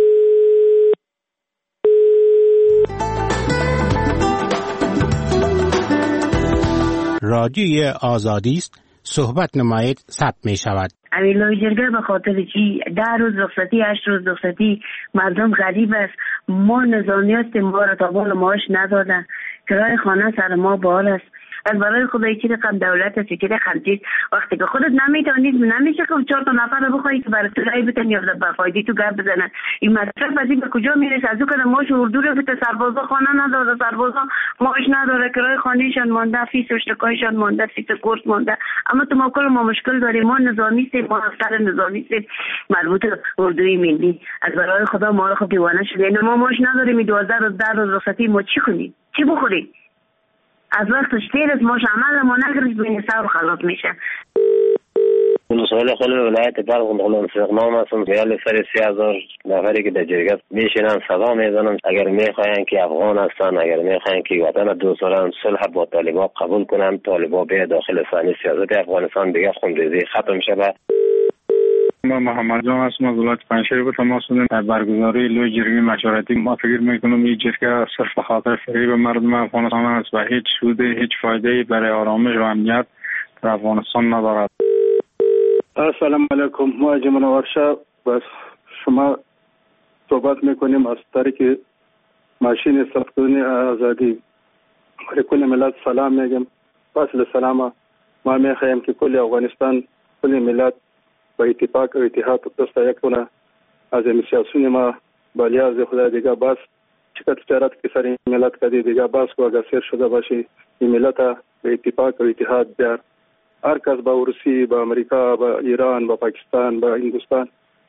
رادیوی آزادی است، صحبت نمایید، ثبت می شود. امیر لوی جرگه به خاطر چی ده روز رخصتی هشت روز رخصتی مردم غریب است. ما نظامی هستیم، ما را تا بال معاش ندادن، کرای خانه سر ما بال است. از برای خدای چی رقم دولت است، چی رقم چیز وقتی که خودت نمیتونید نمیشه که چهار تا نفر رو بخوایی که برای تلایی بتن یا به فایده تو گپ بزنن. این مطلب از این به کجا میرسه؟ از او که ماش اردو رو بده سربازا خانه نداره، سربازا ماش نداره، کرای خانهشان مانده، فیس اشتکایشان مانده، فیس کورس مانده. اما تو ما کل ما مشکل داریم. ما نظامی سیم، ما افسر نظامی سیم مربوط اردوی ملی. از برای خدا ما رو خود دیوانه شده. ما ماش نداریم. دوازده روز ده روز رخصتی ما چی کنیم؟ چی بخوریم؟ از وقتش تیر از ماش عمل ما نگرش بین سر خلاص میشه. مسئول خیلی ولایت بلخ نقلون فقنام هستم. ریال سر سی هزار نفری که در جرگه میشینن صدا میزنن اگر میخواین که افغان هستن، اگر میخواین که وطن دوست دارن صلح با طالبان قبول کنن، طالبان به داخل صحنه سیاست افغانستان دیگه خونریزی ختم شود. ما محمد جان هستم از ولایت پنجشیر به تماس شدیم در برگزاری لوی جرگه مشورتی. ما فکر میکنم این جرگه صرف خاطر فریب مردم افغانستان است و هیچ سود هیچ فایده برای آرامش و امنیت در افغانستان ندارد. السلام علیکم. ما جمعه ورشه بس شما صحبت میکنیم از طریق ماشین ساختمانی آزادی. کل ملت سلام میگم. پس سلام ما میخوایم که کل افغانستان کل ملت با اتفاق و اتحاد دست یک کنه. از این سیاسون ما با لیاز خدا دیگه بس چقدر تجارت که سر این ملت کدی دیگه بس و اگر سیر شده باشه این ملت به اتفاق و اتحاد بیار. هر کس با روسی، با امریکا، با ایران، با پاکستان، با هندوستان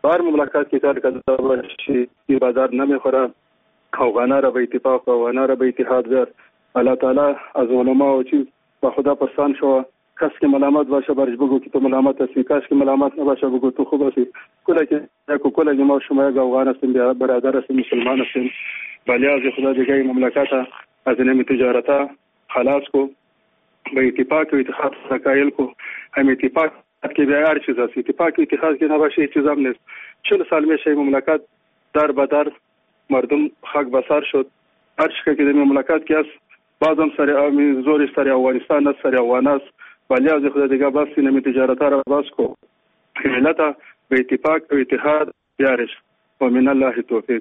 هر مملکت که کار کرده باشی این بازار نمیخوره. افغانان را به اتفاق و افغانان را به اتحاد بیار. الله تعالی از علما و چیز با خدا پرسان شو. کس که ملامت باشه برش بگو که تو ملامت هستی، کس که ملامت نباشه بگو تو خوب هستی. کله که یک کله ما شما یک افغان هستیم، برادر هستیم، مسلمان هستیم. ولی از خدا دیگه این مملکت از این تجارت خلاص کو، به اتفاق و اتحاد قائل کو. هم اتفاق که بیا هر چیز است، اتفاق و اتحاد که نباشه هیچ چیز هم نیست. چهل سال میشه این مملکت در بدر مردم خاک بسار شد. هر چیزی که در مملکت که است بازم سر زورش سر افغانستان است، سر افغان است. ولی از خدا دیگه بس این تجارت را باز کو. ملت به اتفاق و اتحاد بیارش. و من الله توفیق.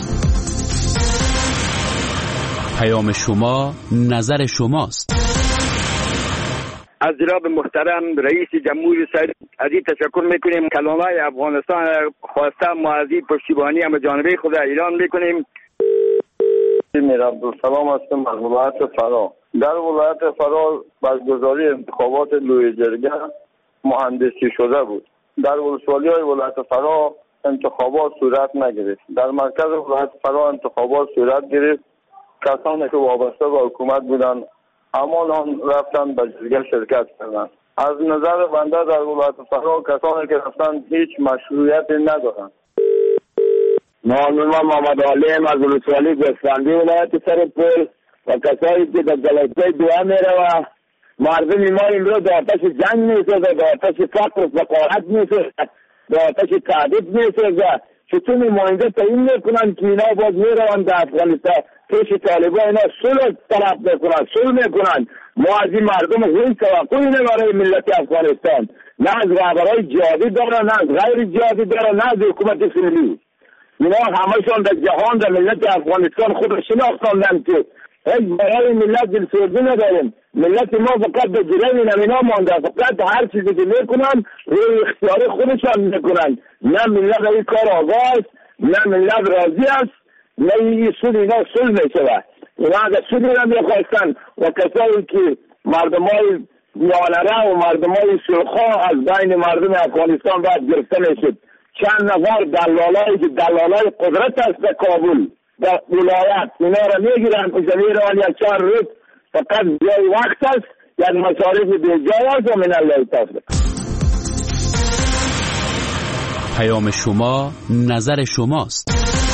پیام شما نظر شماست. از جناب محترم رئیس جمهوری سعید عزیز تشکر میکنیم. کلامای افغانستان خواسته ما از این پشتیبانی هم جانبه خود اعلان میکنیم. میر عبدالسلام هستم از ولایت فرا. در ولایت فرا برگزاری انتخابات لوی جرگه مهندسی شده بود. در ولسوالی های ولایت فرا انتخابات صورت نگرفت. در مرکز ولایت فرا انتخابات صورت گرفت. کسانی که وابسته به حکومت بودند همان هم رفتن به جرگه شرکت کردند. از نظر بنده در ولایت فرا کسانی که رفتن هیچ مشروعیت ندارند. معلوم محمد علیم از ولسوالی گوسفندی ولایت سرپل و کسایی که در جلسه دعا میروه. مردم ما این رو در آتش جنگ میسازه، در آتش فقر و فقارت میسازه، در آتش تعدید میسازه. چطور نماینده تعیین میکنن که اینا باز میرون در افغانستان پیش طالبان اینا صلح طلب میکنن، صلح میکنن. ما از این مردم هیچ توقعی نه برای ملت افغانستان، نه از رهبرای جهادی دارن، نه از غیر جهادی دارن، نه از حکومت فعلی. اینا همشون در جهان در ملت افغانستان خود را شناختاندن که هیچ برای ملت دلسوزی نداریم. ملت ما فقط به جلوی اینا مانده، فقط هر چیزی که میکنن روی اختیار خودشان میکنن. نه ملت این کار آغاز، نه ملت راضی است، نه این سود اینا سود میشوه. اینا اگر سودی را میخواستن و کسایی که مردمای میانره و مردمای سرخا از بین مردم افغانستان باید گرفته میشد. چند نفر دلالای که دلالای قدرت است در کابل در ولایت اینا را میگیرن و زمیران یک چهار روز فقط جای وقت است، یک مصارف بیجای است و من الله توفیق. پیام شما نظر شماست.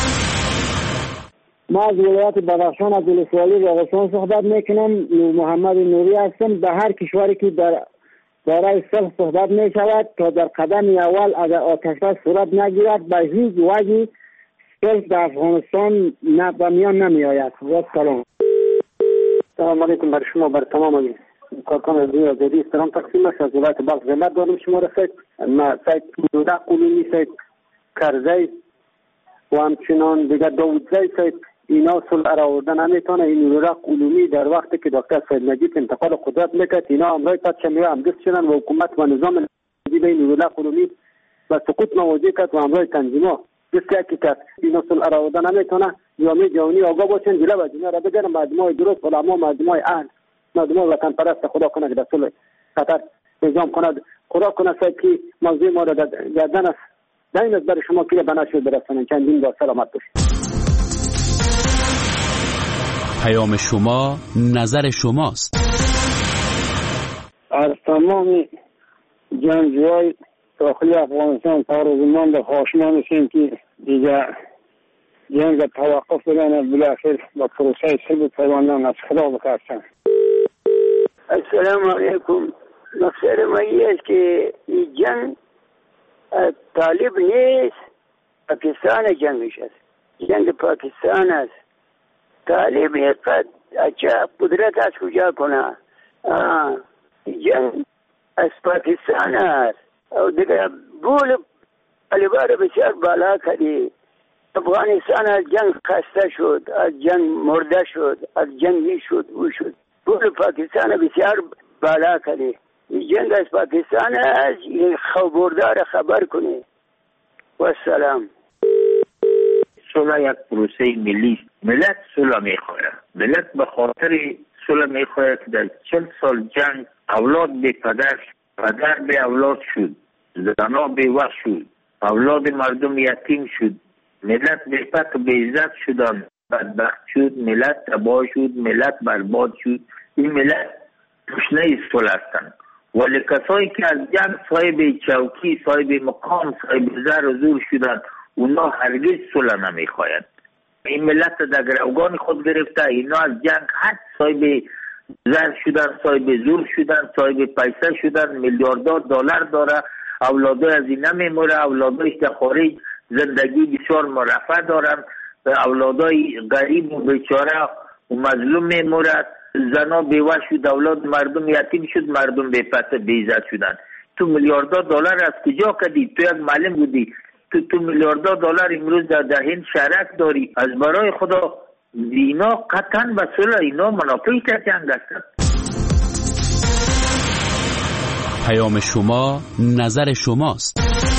ما از ولایت بدخشان از ولسوالی بدخشان صحبت میکنم. محمد نوری هستم. به هر کشوری که در برای صلح صحبت می شود تا در قدم اول اگر آتش‌بس صورت نگیرد به هیچ وجه صلح در افغانستان نه به میان نمی آید. و سلام. سلام علیکم بر شما، بر تمام کارکنان رادیو آزادی سلام تقسیم است. از ولایت بلخ زحمت دارم شما را سید ما سید دوده قلومی سید کرزی و همچنان دیگر داودزی سید اینا صلح را آوردن نمیتونه. این رورق علومی در وقتی که دکتر سید نجیب انتقال قدرت میکرد اینا امرای پادشاهی هم دست شدن و حکومت و نظام نجیب این رورق علومی و سقوط مواجه کرد و امرای تنظیما دست که کرد. اینا صلح را آوردن نمیتونه. جامعه جهانی آگاه باشن، جلو از اینا را بگیرن. مردمای درست، علما، مردمای اهل، مردمای وطن پرست خدا کنه که در صلح قطر نظام کند. خدا کنه سید که موضوع ما را گردن است دین از برای شما که بناشر برسانن. چندین بار سلامت باشید. پیام شما نظر شماست. از تمام جنگجوهای داخلی افغانستان تا روزمان به خواهشمان هستیم که دیگر جنگ توقف بدن، بالاخره با پروسه صلح پیوندن از خدا بترسن. السلام علیکم. مقصد ما این است که این جنگ طالب نیست، پاکستان جنگش است. جنگ پاکستان است. طالب قد اچھا قدرت از کجا کنه؟ جنگ از پاکستان است و دیگه بول طالبان بسیار بالا کردی. افغانستان از جنگ خسته شد، از جنگ مرده شد، از جنگی شد او شد. بول پاکستان بسیار بالا کردی. این جنگ از پاکستان است. این خبردار خبر کنی. و سلام. صلح یک پروسه ملی است. ملت صلح میخواهد. ملت به خاطر صلح میخواهد که در چل سال جنگ اولاد بی پدر، پدر بی اولاد شد، زنها بی وقت شد، اولاد مردم یتیم شد، ملت بهپت و بیزت شدن، بدبخت شد، ملت تباه شد، ملت برباد شد. این ملت تشنه صلح هستند، ولی کسایی که از جنگ صاحب چوکی، صاحب مقام، صاحب زر و زور شدند، اونا هرگز صلح نمیخواهند. این ملت در گروگان خود گرفته، اینا از جنگ حد صاحب زر شدن، صاحب زور شدن، صاحب پیسه شدن، میلیاردها دلار داره، اولادای از این نمیموره، اولادایش در خارج زندگی بسیار مرفه دارن، اولادای غریب و بیچاره و مظلوم میمورد، زنا بیوه شد، اولاد مردم یتیم شد، مردم بی پته بی عزت شدن. تو میلیاردها دلار از کجا کدی؟ تو یک معلم بودی، تو تو میلیاردها دلار امروز در هند شرک داری. از برای خدا اینا قطعا به صلح، اینا منافعی که جنگ هستند. پیام شما نظر شماست.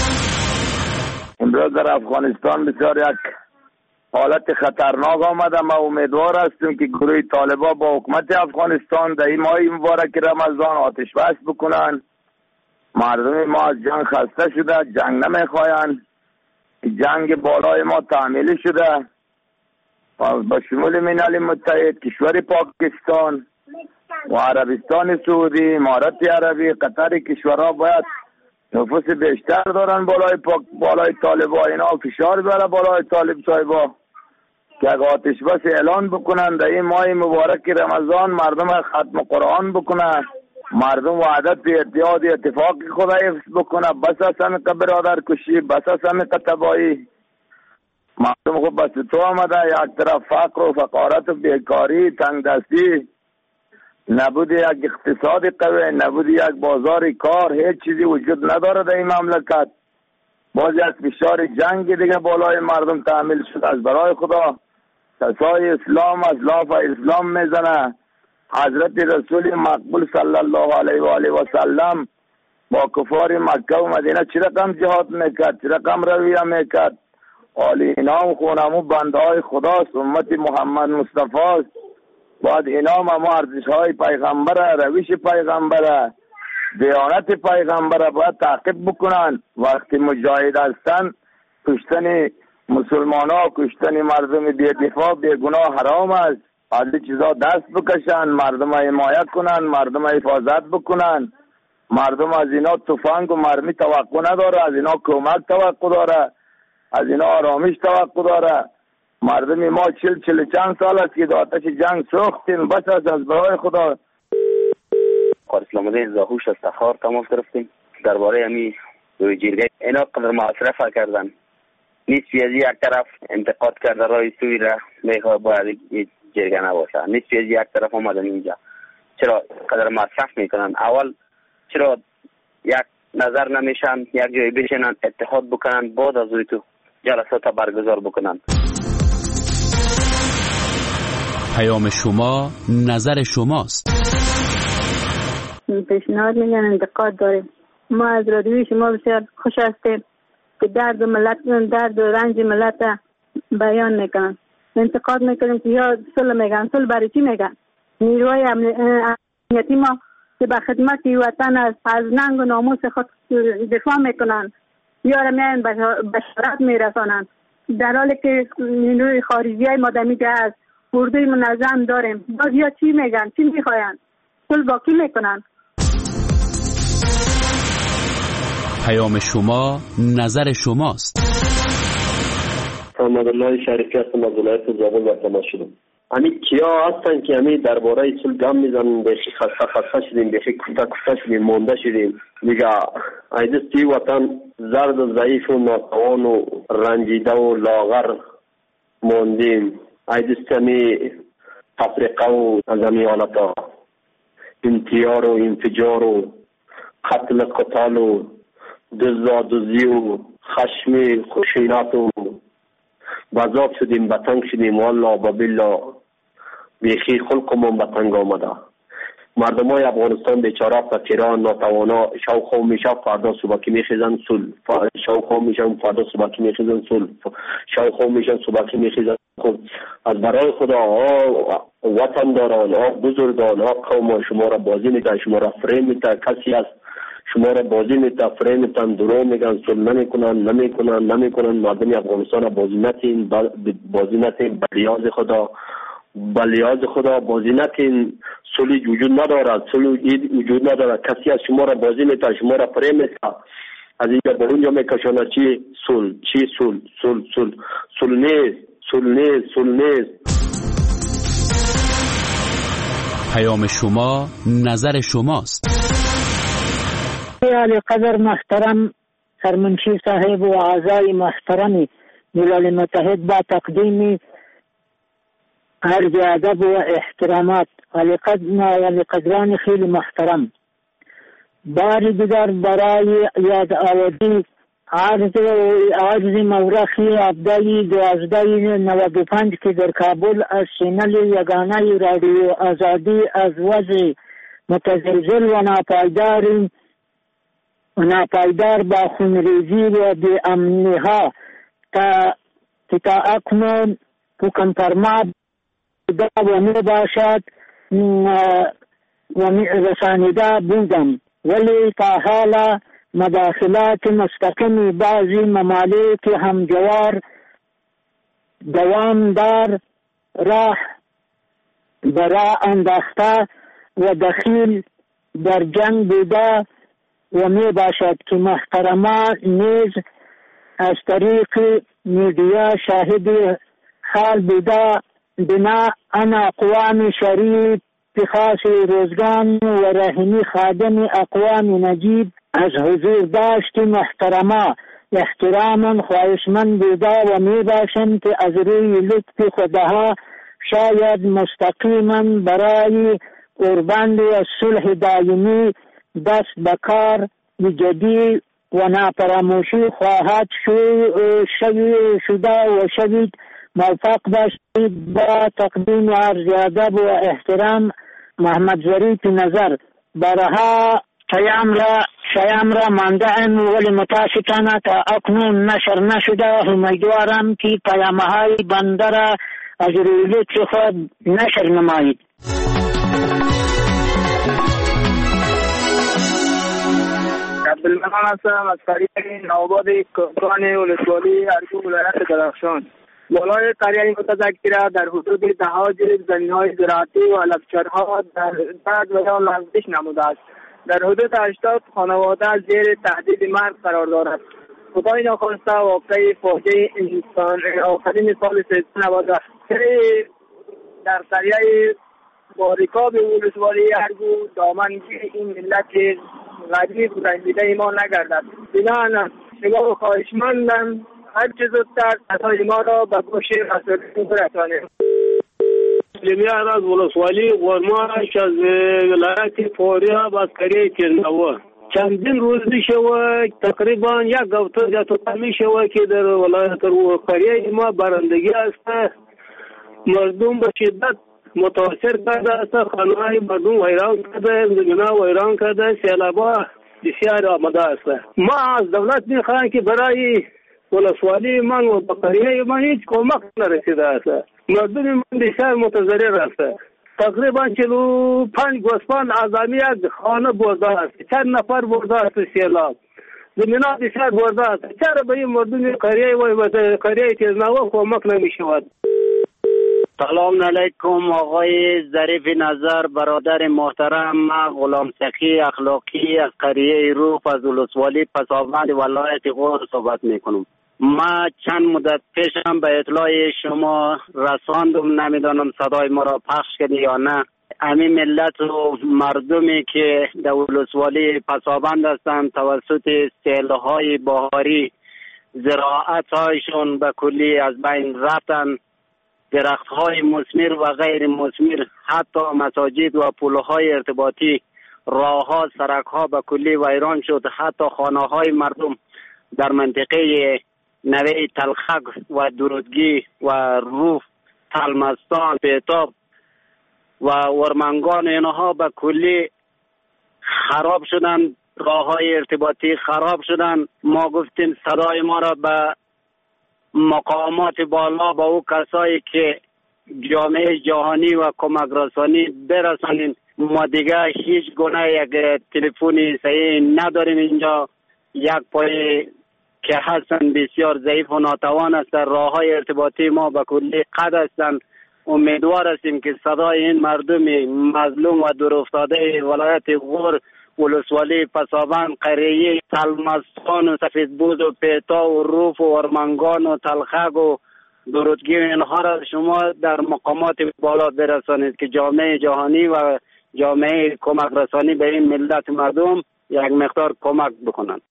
امروز در افغانستان بسیار یک حالت خطرناک آمده. ما امیدوار هستیم که گروه طالبان با حکومت افغانستان در این ماه مبارک رمضان آتش بس بکنن. مردم ما از جنگ خسته شده، جنگ نمیخواین. جنگ بالای ما تعمیلی شده با شمول ملل متحد، کشور پاکستان و عربستان سعودی، امارات عربی، قطر، کشورها باید نفوس بیشتر دارن بالای پاک بالای طالبا. اینا فشار بیاره بالای طالب صاحبا که اگه آتش بس اعلان بکنن در این ماه مبارک رمضان، مردم ختم قرآن بکنن، مردم وحدت به اتحاد اتفاق خدا حفظ بکنه، بس اصلا که برادر کشی، بس اصلا که تبایی. مردم خود بس تو آمده، یک طرف فقر و فقارت و بیکاری، تنگ دستی، نبود یک اقتصاد قوی، نبود یک بازار کار، هیچ چیزی وجود نداره در این مملکت. باز یک فشار جنگ دیگه بالای مردم تعمیل شد. از برای خدا کسای اسلام از لاف اسلام میزنه. حضرت رسول مقبول صلی الله علیه و آله و سلم با کفار مکه و مدینه چه رقم جهاد میکرد، چه رقم رویه میکرد. آلی اینام خونمو بنده های خداست، امت محمد مصطفی است. باید اینام هم ارزش های پیغمبره، روش پیغمبره، دیانت پیغمبره باید تعقیب بکنن. وقتی مجاهد هستن کشتن مسلمان ها، کشتن مردم بی دفاع بی گناه حرام است. از این چیزا دست بکشن، مردم حمایت کنن، مردم حفاظت بکنن. مردم از اینا تفنگ و مرمی توقع نداره، از اینا کمک توقع داره، از اینا آرامش توقع داره. مردم ما چل چل چند سال است که آتش جنگ سوختیم. بس از از برای خدا. قاری اسلام الدین زاهوش از تخار تماس گرفتیم درباره همی روی جرگه. اینا قدر مصرف کردن، نیستی از یک طرف انتقاد کرده رای سوی را میخواه باید جرگه نباشه، نیستی از یک طرف آمدن اینجا چرا قدر مصرف میکنن. اول چرا یک نظر نمیشن، یک جای بشینن اتحاد بکنن، بعد از روی تو جلسات برگزار بکنن. پیام شما نظر شماست. پیشنهاد میگن انتقاد داریم. ما از رادیوی شما بسیار خوش هستیم که درد ملت، درد و رنج ملت بیان میکنن. انتقاد میکنیم که یا صلح میگن. صلح برای چی میگن؟ نیروهای امنیتی ما که به خدمت وطن از از ننگ و ناموس خود دفاع میکنن یا را میان بشارت میرسانن، در حالی که نیروی خارجی های ما دمیده از اردوی منظم داریم. باز یا چی میگن؟ چی میخواین؟ صلح با کی میکنن؟ پیام شما نظر شماست. محمد الله شریفی هستم از ولایت زابل در تماس شدم. همین کیا هستن که همین درباره صلح گام میزنن، بخی خسته خسته شدیم، بخی کوفته کوفته شدیم، مونده شدیم دیگه. ایدستی وطن زرد و ضعیف و ناتوان و رنجیده و لاغر موندیم. ایدستی همین تفریقه و از همین حالتا انتیار و انفجار و قتل قتال و دزدادزی و خشم خشونت و بذاب شدیم، بتنگ شدیم. والله و بالله بیخی خلقمون بتنگ آمده. مردم های افغانستان بیچاره، فقیران، ناتوانا شوق میشه فردا صبح که میخیزن صلح، شوق میشن فردا صبح که میخیزن صلح، شوق میشن صبح که میخیزن. از برای خدا وطن داران، بزرگان، قوم شما را بازی میده، شما را فریم میده. کسی از شما را بازی میتفره میتن درو میگن صلح نمیکنن نمیکنن نمیکنن مردم افغانستان بازی نتین بازی نتین بلیاز خدا بلیاز خدا بازی نتین صلح وجود ندارد صلح وجود ندارد کسی از شما را بازی میتن شما را فره میتن از اینجا به اونجا میکشاند چی صلح چی صلح صلح صلح صلح نیست صلح نیست صلح نیست. پیام شما نظر شماست. علی قدر محترم سرمنشی صاحب و اعضای محترم ملل متحد با تقدیم عرض ادب و احترامات علی قدران خیلی محترم، بار دیگر برای یاد آوری عرض عرض مورخی ابدای دوازده نود و پنج که در کابل از چینل یگانه رادیو آزادی از وضع متزلزل و ناپایدار و ناپایدار با خونریزی و بی امنی ها تا تا اکنون حکم فرما و می باشد و می رسانیده بودم، ولی تا حالا مداخلات مستقیم بعضی ممالک همجوار دوامدار راه برا انداخته و دخیل در جنگ بوده و می باشد که محترمان نیز از طریق میدیا شاهد حال بوده. بنا ان اقوام شریف خاص روزگان و رهنی خادم اقوام نجیب از حضور داشت محترما احتراما خواهشمند بوده و می باشند که از روی لطف خداها شاید مستقیما برای قربند و صلح دائمی دست به کار جدی و ناپراموشی خواهد شده و شوید. موفق باشید. با تقدیم عرض ادب و احترام محمد ظریف نظر. برها پیام را پیام را مانده‌ام ولی متاسفانه تا اکنون نشر نشده. امیدوارم که پیام‌های بنده را از روی لطف خود نشر نمایید. عبدالمنان هستم از قریه نوآباد کمکان ولسوالی ارگو ولایت بدخشان. بالای قریه متذکره در حدود دهها جریب زمین‌های زراعتی و علفچرها در بعد و یا لغزش نموده است. در حدود هشتاد خانواده زیر تهدید مرگ قرار دارد. خدای ناخواسته واقعی فاجعه انسان آخرین سال سیصد و نود در قریه باریکاب ولسوالی ارگو دامنگیر این ملت غریب رنجیده ما نگردد. بنابراین شما خواهشمندم هر چه زودتر صدای ما را به گوش مسئولین برسانید. لیمیان از ولسوالی غرمانش از ولایت فاریاب از قریه تیرنوا چندین روز میشه و تقریبا یک هفته زیادتر میشه و که در ولایت قریه ما بارندگی است. مردم به شدت متاثر کرده است. خانه‌های مردم ویران کرده، زمین‌ها ویران کرده، سیلاب‌ها بسیار آمده است. ما از دولت میخواهیم که برای ولسوالی من و بقریه من هیچ کمک نرسیده است. مردم من بسیار متضرر است. تقریبا چلو پنج گوسفند اعظامی یک خانه برده است. چند نفر برده است سیلاب. زمین‌ها بسیار برده است. چرا به این مردم قریه و قریه تیزنوا کمک نمی‌شود؟ سلام علیکم آقای ظریف نظر، برادر محترم. من غلام سخی اخلاقی از قریه روح از ولسوالی پسابند ولایت غور صحبت میکنم. ما چند مدت پیشم به اطلاع شما رساندم، نمیدانم صدای ما را پخش کردی یا نه. همین ملت و مردمی که در ولسوالی پسابند هستند توسط سیل‌های بهاری زراعت هایشون به کلی از بین رفتن. درخت های مثمر و غیر مثمر، حتی مساجد و پل های ارتباطی، راه ها، سرک ها به کلی ویران شد. حتی خانه های مردم در منطقه نوه تلخک و درودگی و روف، تلمستان، بیتاب و ورمنگان اینها به کلی خراب شدن. راه های ارتباطی خراب شدن. ما گفتیم صدای ما را به مقامات بالا، با او کسایی که جامعه جهانی و کمک رسانی برسانیم. ما دیگه هیچ گونه یک تلفنی صحیح نداریم اینجا. یک پای که هستن بسیار ضعیف و ناتوان است. راه های ارتباطی ما به کلی قطع هستند. امیدوار هستیم که صدای این مردم مظلوم و دورافتاده ولایت غور، ولسوالی پسابند، قریه تلمستان و سفیدبود و پیتا و روف و ارمنگان و تلخک و درودگیر اینها را شما در مقامات بالا برسانید که جامعه جهانی و جامعه کمک رسانی به این ملت مردم یک مقدار کمک بکنند.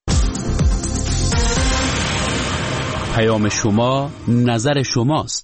پیام شما نظر شماست.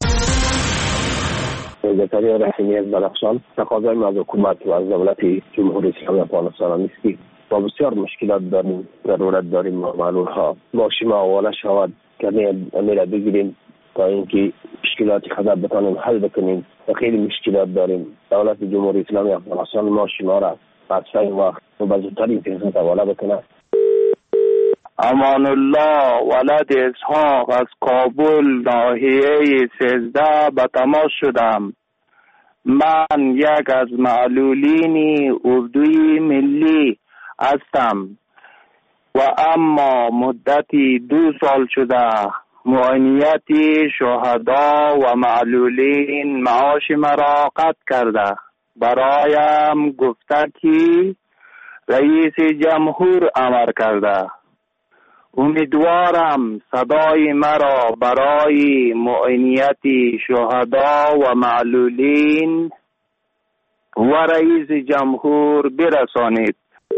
زکریا رحیمی از بدخشان. تقاضای ما از حکومت و از دولت جمهوری اسلامی افغانستان است که با بسیار مشکلات داریم، ضرورت داریم معلول ها باشی ما حواله شود که امیر بگیریم تا اینکه مشکلات خدا بتانیم حل بکنیم. خیلی مشکلات داریم. دولت جمهوری اسلامی افغانستان ما شما را از این وقت و به زودترین فرصت حواله بکنه. امان الله ولد اسحاق از کابل ناحیه سیزده به تماس شدم. من یک از معلولین اردوی ملی هستم و اما مدتی دو سال شده معاینیت شهدا و معلولین معاش مرا قطع کرده. برایم گفته که رئیس جمهور امر کرده. امیدوارم صدای مرا برای معاینیت شهدا و معلولین و رئیس جمهور برسانید.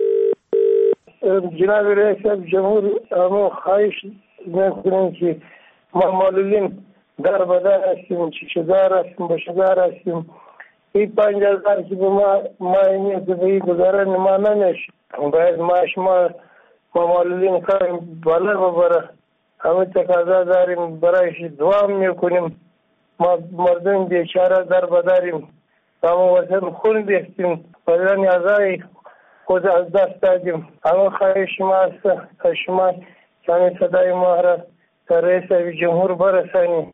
جناب رئیس جمهور اما خواهش میکنیم که ما معلولین در بدر هستیم، چشدار هستیم، بشدار هستیم. این پنج هزار که به ما معاینیت به گذاره ما نمیشه. باید معاش ما ما معلولین کاریم بالا ببره. همه تقاضا داریم، برایش دعا میکنیم. ما مردم بیچاره در بداریم، اما وطن خون بیستیم، بدن اعضای خود از دست دادیم. اما خواهش ما است که شما همین صدای ما را در رئیس جمهور برسانیم.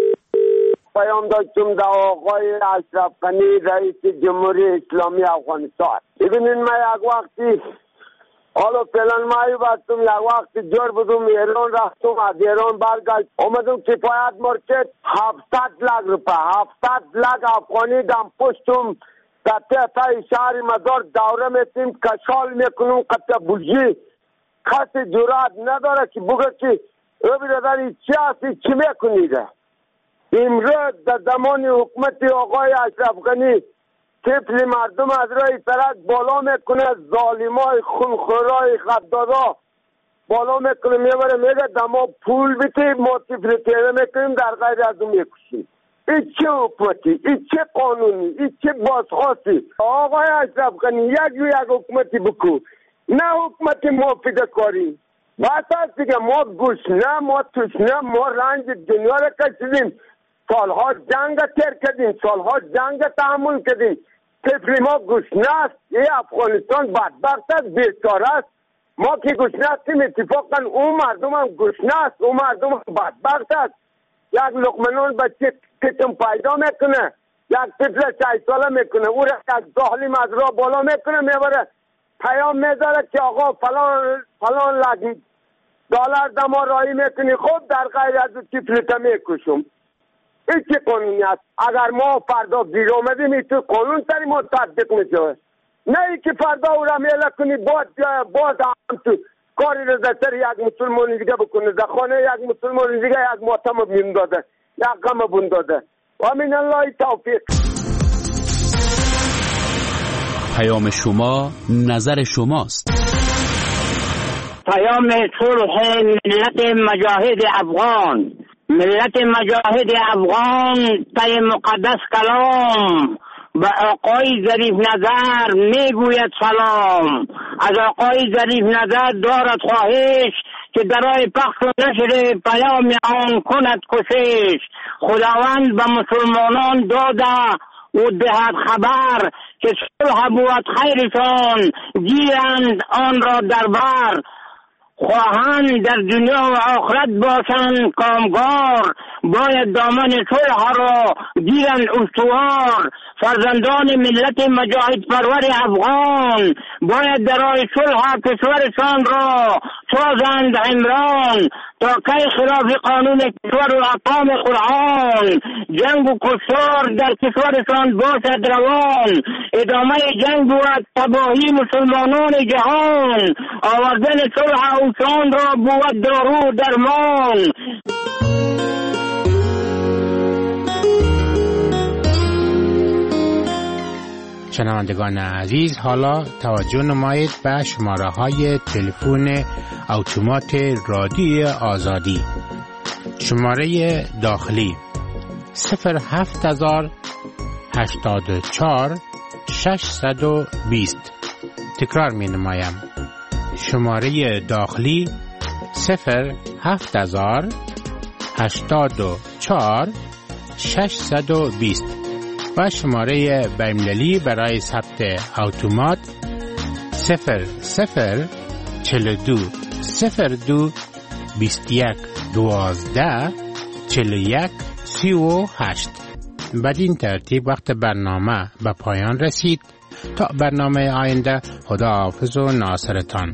پیام داشتم در آقای اشرف غنی رئیس جمهوری اسلامی افغانستان. ببینید ما یک وقتی حالا فعلا مایی بستم، یک وقت جور بودم ایران رفتم، از ایران برگشت اومدم کفایت مارکت هفتصد لک روپه هفتصد لک افغانی دم پشتم در تحت شهر مزار دوره میتیم کشال میکنم قطع بوجی. کسی جرات نداره که بگه که او بیرداری چی هستی چی میکنیده. امروز در زمان حکومت آقای اشرف غنی طفل مردم از رای سرک بالا میکنه، ظالمای خونخورای غدارا بالا میکنه میبره میگه دما پول بیتی ما طفل تیره میکنیم در غیر از اون میکشیم. این چه حکومتی؟ این چه قانونی؟ این چه بازخواستی؟ آقای اشرف غنی یک و یک حکومتی بکو، نه حکومت موفیده کاری. بس هست دیگه ما گوشنه ما توشنه ما رنج دنیا را کشیدیم، سالها جنگ تیر کردیم، سالها جنگ تحمل کردیم. طفل ما گوشنه است. این افغانستان بدبخت است، بیچاره است. ما که گوشنه هستیم اتفاقا اون مردم هم گوشنه است، اون مردم هم بدبخت است. یک لقمه بچه کتم پیدا میکنه، یک طفل شش ساله میکنه، او را از ظالم از راه بالا میکنه میبره پیام میذاره که آقا فلان فلان لک دلار دما رایی میکنی، خب در غیر از طفلت میکشم. این چه قانونی است؟ اگر ما فردا گیر آمدیم این تو قانون تری ما تطبیق میشه، نه ای که فردا او را میله کنی باز باز هم تو کاری را در سر یک مسلمان دیگه بکنه، در خانه یک مسلمان دیگه یک ماتم بین داده، یک غم بون داده. و من الله توفیق. پیام شما نظر شماست. پیام صلح ملت مجاهد افغان. ملت مجاهد افغان طی مقدس کلام به آقای ظریف نظر میگوید سلام. از آقای ظریف نظر دارد خواهش که درای پخش و نشر پیام آن کند کوشش. خداوند به مسلمانان داده و دهد خبر که صلح بود خیرشان، گیرند آن را در بر. خواهند در دنیا و آخرت باشند کامگار، باید دامن صلح را گیرند استوار. فرزندان ملت مجاهد پرور افغان باید در راه صلح کشورشان را سازند عمران، تا کی خلاف قانون کشور و احکام قرآن جنگ و کشتار در کشورشان باشد روان. ادامه جنگ بود تباهی مسلمانان جهان، آوردن صلح اوسان را بود دارو درمان. شنوندگان عزیز، حالا توجه نمایید به شماره های تلفن اتومات رادیو آزادی. شماره داخلی صفر هفت هزار هشتاد و چهار ششصد و بیست. تکرار می نمایم. شماره داخلی صفر هفت هزار هشتاد و چهار ششصد و بیست و شماره بین‌المللی برای ثبت اتومات صفر صفر چهل و دو صفر دو بیست و یک دوازده چهل و یک سی و هشت. بدین ترتیب وقت برنامه به پایان رسید. تا برنامه آینده، خداحافظ و ناصرتان.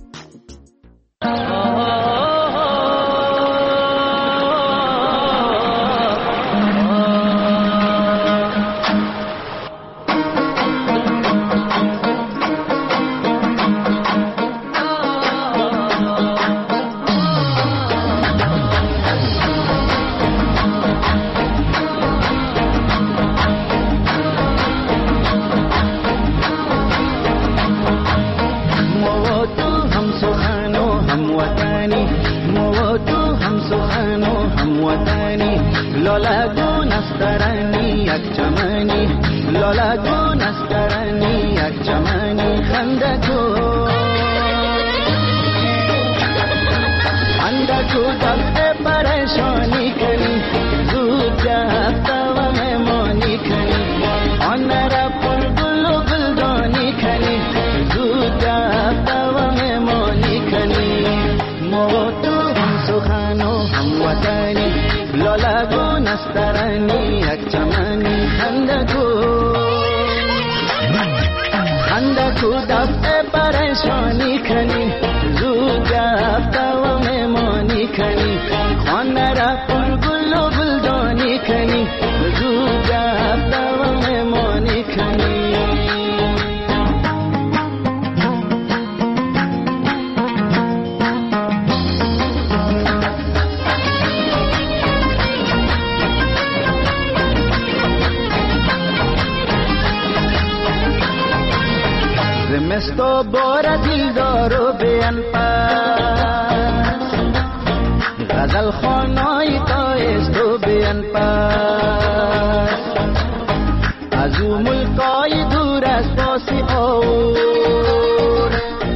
زمستو بار دل دارو بیان پاس، غزل خانای تایستو بیان پاس، از او ملکای دور از باسی اور،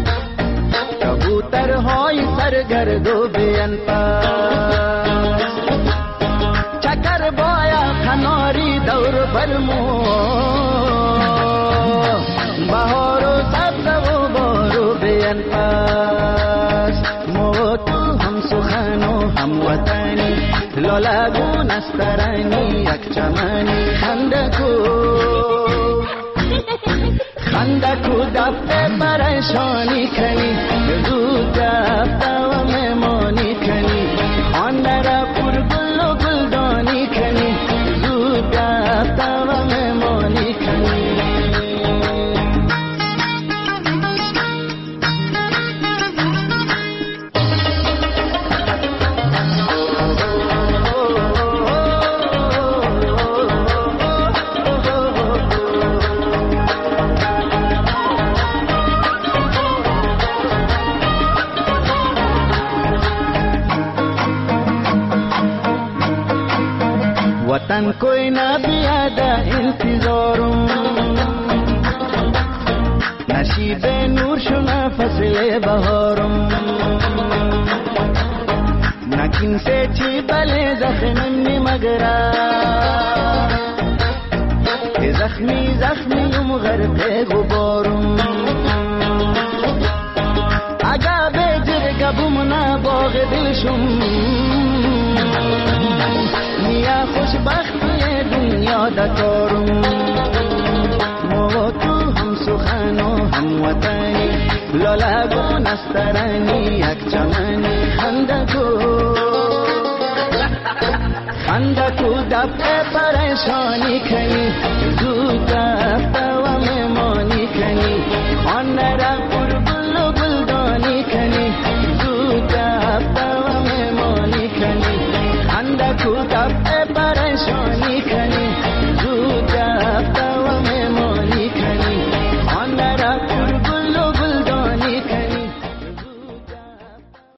کبوترهای سرگردو بیان پاس، چکر بایا کناری دور برمو، بهار و سبز و بارو بیان پاس، مو تو هم سخن و هم وطنی، لالگون استرانی یک چمنی، خندکو خندکو دفته پریشانی کنی، زود دفته و مهمانی کنی، خانده را پر گل و گلدانی کنی، زود دفته و مهمانی کنی. वतन कोई ना बियादा इंतजारों, नशीबे नूर शुना फसले बहारों, नकिन से छी बले जख्मी मगरा, जख्मी जख्मी उम गरक़े गुबारों, आगा बेजर गबू دلشم نیا خوشبختی دنیا دکارم ما تو هم سخن و هم وطنی لالگو نسترنی یک چمنی خندکو خندکو دفع پریشانی که